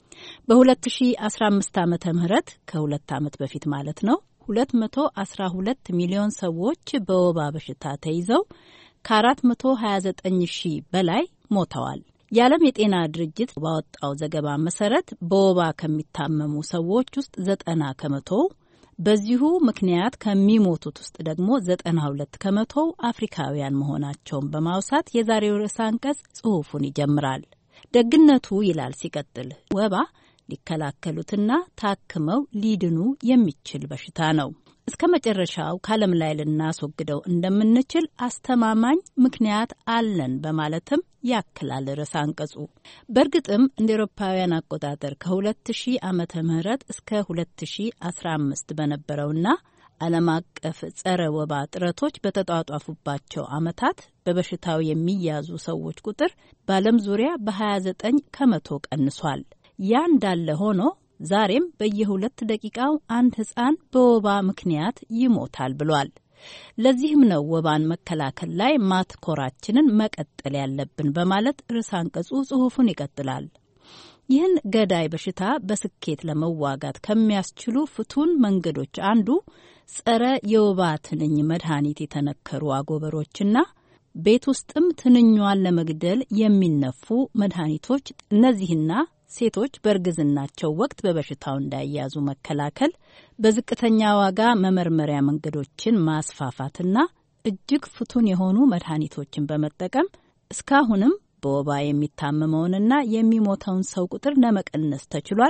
በ2015 ዓመተ ምህረት ከሁለት ዓመት በፊት ማለት ነው ሁለት መቶ አስራ ሁለት ሚሊዮን ሰዎች በወባ በሽታ ተይዘው ከአራት መቶ ሀያ ዘጠኝ ሺህ በላይ ሞተዋል። የዓለም የጤና ድርጅት ባወጣው ዘገባ መሰረት በወባ ከሚታመሙ ሰዎች ውስጥ ዘጠና ከመቶ በዚሁ ምክንያት ከሚሞቱት ውስጥ ደግሞ ዘጠና ሁለት ከመቶ አፍሪካውያን መሆናቸውን በማውሳት የዛሬው ርዕሰ አንቀጽ ጽሑፉን ይጀምራል። ደግነቱ ይላል ሲቀጥል ወባ ሊከላከሉትና ታክመው ሊድኑ የሚችል በሽታ ነው። እስከ መጨረሻው ከዓለም ላይ ልናስወግደው እንደምንችል አስተማማኝ ምክንያት አለን በማለትም ያክላል ርዕሰ አንቀጹ። በእርግጥም እንደ አውሮፓውያን አቆጣጠር ከሁለት ሺህ ዓመተ ምህረት እስከ ሁለት ሺህ አስራ አምስት በነበረውና ዓለም አቀፍ ጸረ ወባ ጥረቶች በተጧጧፉባቸው ዓመታት በበሽታው የሚያዙ ሰዎች ቁጥር በዓለም ዙሪያ በሀያ ዘጠኝ ከመቶ ቀንሷል። ያ እንዳለ ሆኖ ዛሬም በየሁለት ደቂቃው አንድ ሕፃን በወባ ምክንያት ይሞታል ብሏል። ለዚህም ነው ወባን መከላከል ላይ ማትኮራችንን መቀጠል ያለብን በማለት ርዕሰ አንቀጹ ጽሑፉን ይቀጥላል። ይህን ገዳይ በሽታ በስኬት ለመዋጋት ከሚያስችሉ ፍቱን መንገዶች አንዱ ጸረ የወባ ትንኝ መድኃኒት የተነከሩ አጎበሮችና ቤት ውስጥም ትንኟን ለመግደል የሚነፉ መድኃኒቶች፣ እነዚህና ሴቶች በእርግዝናቸው ወቅት በበሽታው እንዳይያዙ መከላከል፣ በዝቅተኛ ዋጋ መመርመሪያ መንገዶችን ማስፋፋትና እጅግ ፍቱን የሆኑ መድኃኒቶችን በመጠቀም እስካሁንም በወባ የሚታመመውንና የሚሞተውን ሰው ቁጥር ለመቀነስ ተችሏል።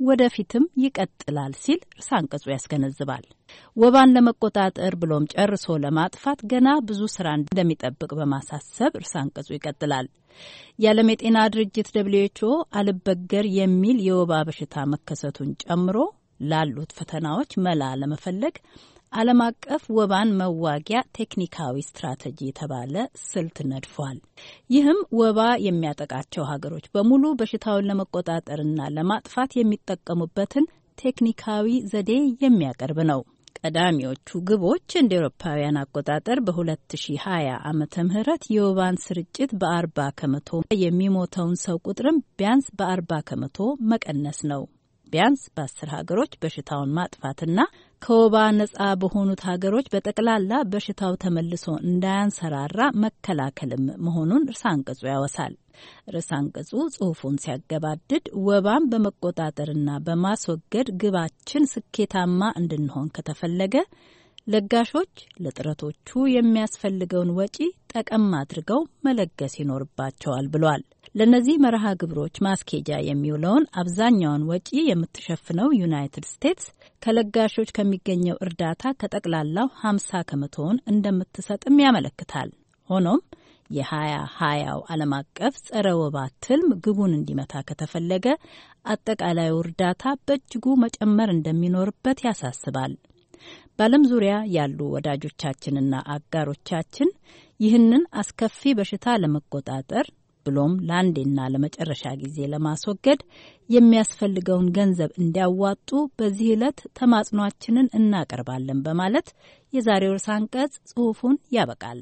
ወደፊትም ይቀጥላል ሲል ርዕሰ አንቀጹ ያስገነዝባል። ወባን ለመቆጣጠር ብሎም ጨርሶ ለማጥፋት ገና ብዙ ስራ እንደሚጠብቅ በማሳሰብ ርዕሰ አንቀጹ ይቀጥላል። የዓለም የጤና ድርጅት ደብሊው ኤች ኦ አልበገር የሚል የወባ በሽታ መከሰቱን ጨምሮ ላሉት ፈተናዎች መላ ለመፈለግ ዓለም አቀፍ ወባን መዋጊያ ቴክኒካዊ ስትራቴጂ የተባለ ስልት ነድፏል። ይህም ወባ የሚያጠቃቸው ሀገሮች በሙሉ በሽታውን ለመቆጣጠርና ለማጥፋት የሚጠቀሙበትን ቴክኒካዊ ዘዴ የሚያቀርብ ነው። ቀዳሚዎቹ ግቦች እንደ ኤሮፓውያን አቆጣጠር በ2020 ዓመተ ምህረት የወባን ስርጭት በ40 ከመቶ የሚሞተውን ሰው ቁጥርም ቢያንስ በ40 ከመቶ መቀነስ ነው። ቢያንስ በአስር ሀገሮች በሽታውን ማጥፋትና ከወባ ነጻ በሆኑት ሀገሮች በጠቅላላ በሽታው ተመልሶ እንዳያንሰራራ መከላከልም መሆኑን ርዕሰ አንቀጹ ያወሳል። ርዕሰ አንቀጹ ጽሑፉን ሲያገባድድ ወባን በመቆጣጠርና በማስወገድ ግባችን ስኬታማ እንድንሆን ከተፈለገ ለጋሾች ለጥረቶቹ የሚያስፈልገውን ወጪ ጠቀም አድርገው መለገስ ይኖርባቸዋል ብሏል። ለነዚህ መርሃ ግብሮች ማስኬጃ የሚውለውን አብዛኛውን ወጪ የምትሸፍነው ዩናይትድ ስቴትስ ከለጋሾች ከሚገኘው እርዳታ ከጠቅላላው ሀምሳ ከመቶውን እንደምትሰጥም ያመለክታል። ሆኖም የሀያ ሀያው ዓለም አቀፍ ጸረ ወባ ትልም ግቡን እንዲመታ ከተፈለገ አጠቃላዩ እርዳታ በእጅጉ መጨመር እንደሚኖርበት ያሳስባል። በዓለም ዙሪያ ያሉ ወዳጆቻችንና አጋሮቻችን ይህንን አስከፊ በሽታ ለመቆጣጠር ብሎም ለአንዴና ለመጨረሻ ጊዜ ለማስወገድ የሚያስፈልገውን ገንዘብ እንዲያዋጡ በዚህ ዕለት ተማጽኗችንን እናቀርባለን በማለት የዛሬው ርዕሰ አንቀጽ ጽሑፉን ያበቃል።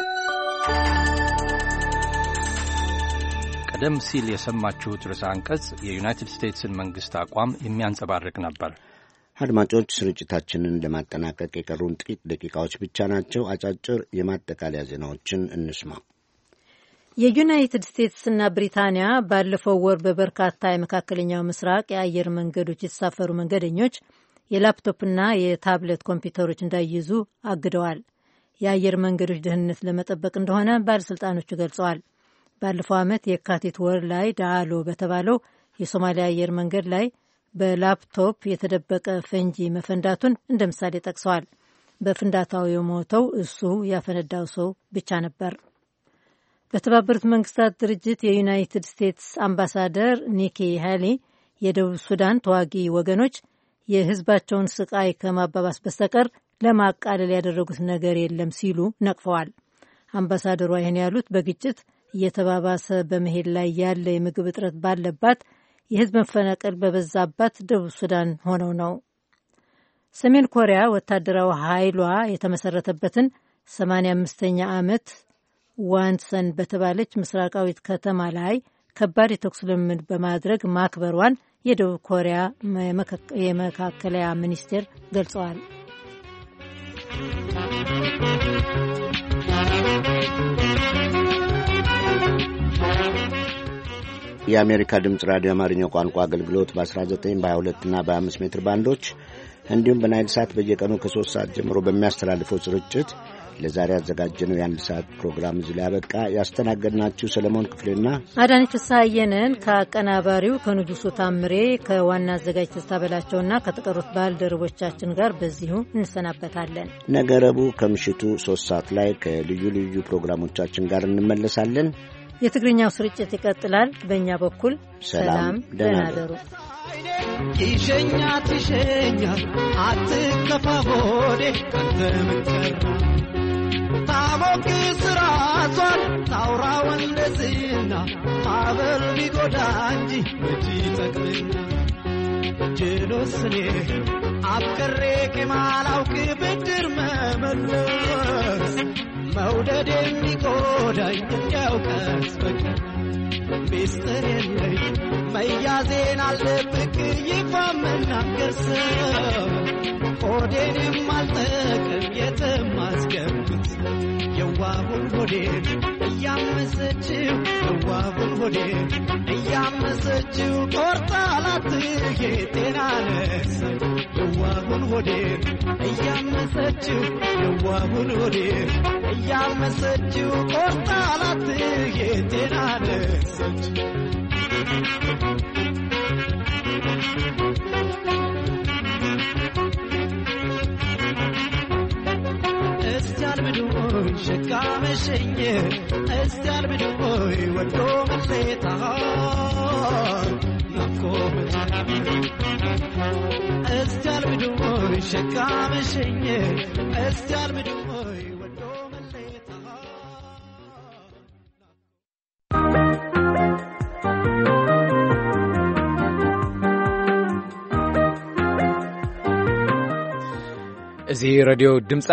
ቀደም ሲል የሰማችሁት ርዕሰ አንቀጽ የዩናይትድ ስቴትስን መንግስት አቋም የሚያንጸባርቅ ነበር። አድማጮች፣ ስርጭታችንን ለማጠናቀቅ የቀሩን ጥቂት ደቂቃዎች ብቻ ናቸው። አጫጭር የማጠቃለያ ዜናዎችን እንስማ። የዩናይትድ ስቴትስና ብሪታንያ ባለፈው ወር በበርካታ የመካከለኛው ምስራቅ የአየር መንገዶች የተሳፈሩ መንገደኞች የላፕቶፕና የታብሌት ኮምፒውተሮች እንዳይይዙ አግደዋል። የአየር መንገዶች ደህንነት ለመጠበቅ እንደሆነ ባለሥልጣኖቹ ገልጸዋል። ባለፈው ዓመት የካቲት ወር ላይ ዳአሎ በተባለው የሶማሊያ አየር መንገድ ላይ በላፕቶፕ የተደበቀ ፈንጂ መፈንዳቱን እንደ ምሳሌ ጠቅሰዋል። በፍንዳታው የሞተው እሱ ያፈነዳው ሰው ብቻ ነበር። በተባበሩት መንግስታት ድርጅት የዩናይትድ ስቴትስ አምባሳደር ኒኪ ሃሊ የደቡብ ሱዳን ተዋጊ ወገኖች የሕዝባቸውን ስቃይ ከማባባስ በስተቀር ለማቃለል ያደረጉት ነገር የለም ሲሉ ነቅፈዋል። አምባሳደሯ ይህን ያሉት በግጭት እየተባባሰ በመሄድ ላይ ያለ የምግብ እጥረት ባለባት የህዝብ መፈናቀል በበዛባት ደቡብ ሱዳን ሆነው ነው። ሰሜን ኮሪያ ወታደራዊ ኃይሏ የተመሰረተበትን ሰማንያ አምስተኛ ዓመት ዋንሰን በተባለች ምስራቃዊት ከተማ ላይ ከባድ የተኩስ ልምምድ በማድረግ ማክበሯን የደቡብ ኮሪያ የመካከለያ ሚኒስቴር ገልጸዋል። የአሜሪካ ድምፅ ራዲዮ አማርኛው ቋንቋ አገልግሎት በአስራ ዘጠኝ በሀያ ሁለት እና በአምስት ሜትር ባንዶች እንዲሁም በናይል ሳት በየቀኑ ከሶስት ሰዓት ጀምሮ በሚያስተላልፈው ስርጭት ለዛሬ ያዘጋጀነው የአንድ ሰዓት ፕሮግራም እዚህ ላይ ያበቃ። ያስተናገድናችሁ ሰለሞን ክፍሌና አዳነች ፍስሐየንን ከአቀናባሪው ከንጉሱ ታምሬ ከዋና አዘጋጅ ተስታበላቸውና ከተቀሩት ባልደረቦቻችን ጋር በዚሁ እንሰናበታለን። ነገ ረቡዕ ከምሽቱ ሶስት ሰዓት ላይ ከልዩ ልዩ ፕሮግራሞቻችን ጋር እንመለሳለን። የትግርኛው ስርጭት ይቀጥላል። በእኛ በኩል ሰላም፣ ደህና እደሩ። ይሸኛ ትሸኛ አትከፋ ሆዴ ካንተ ምን ቀረ ታቦክ ስራቷን ታውራ ወንደስና አበል ቢጎዳ እንጂ መቼ ጠቅልና ጀሎስኔ አፍቅሬ ከማላውቅ ብድር መመለስ መውደድ የሚጎዳኝ ያውቀስ በቀር ሚስጥር የለኝ መያዜን አልደብቅ ይፋ መናገር ሰው ሆዴን የማልጠቅም የትም አስገብት የዋሁን ሆዴን እያመሰችው የዋሁን ሆዴን እያመሰችው ቆርጣ ላትጌ ጤና ነስ የዋሁን ሆዴን እያመሰችው የዋሁን ሆዴን እያመሰችው ቆርጣ ላትጌ ጤና ነሰች ሸቃመሸኝ እስቲያል ብዶይ ወዶ መለታ ናፍቆት እስቲያል ብዶይ ሸቃመሸኝ እስቲያል ብዶይ ወዶ መለታ እዚ ሬዲዮ ድምፂ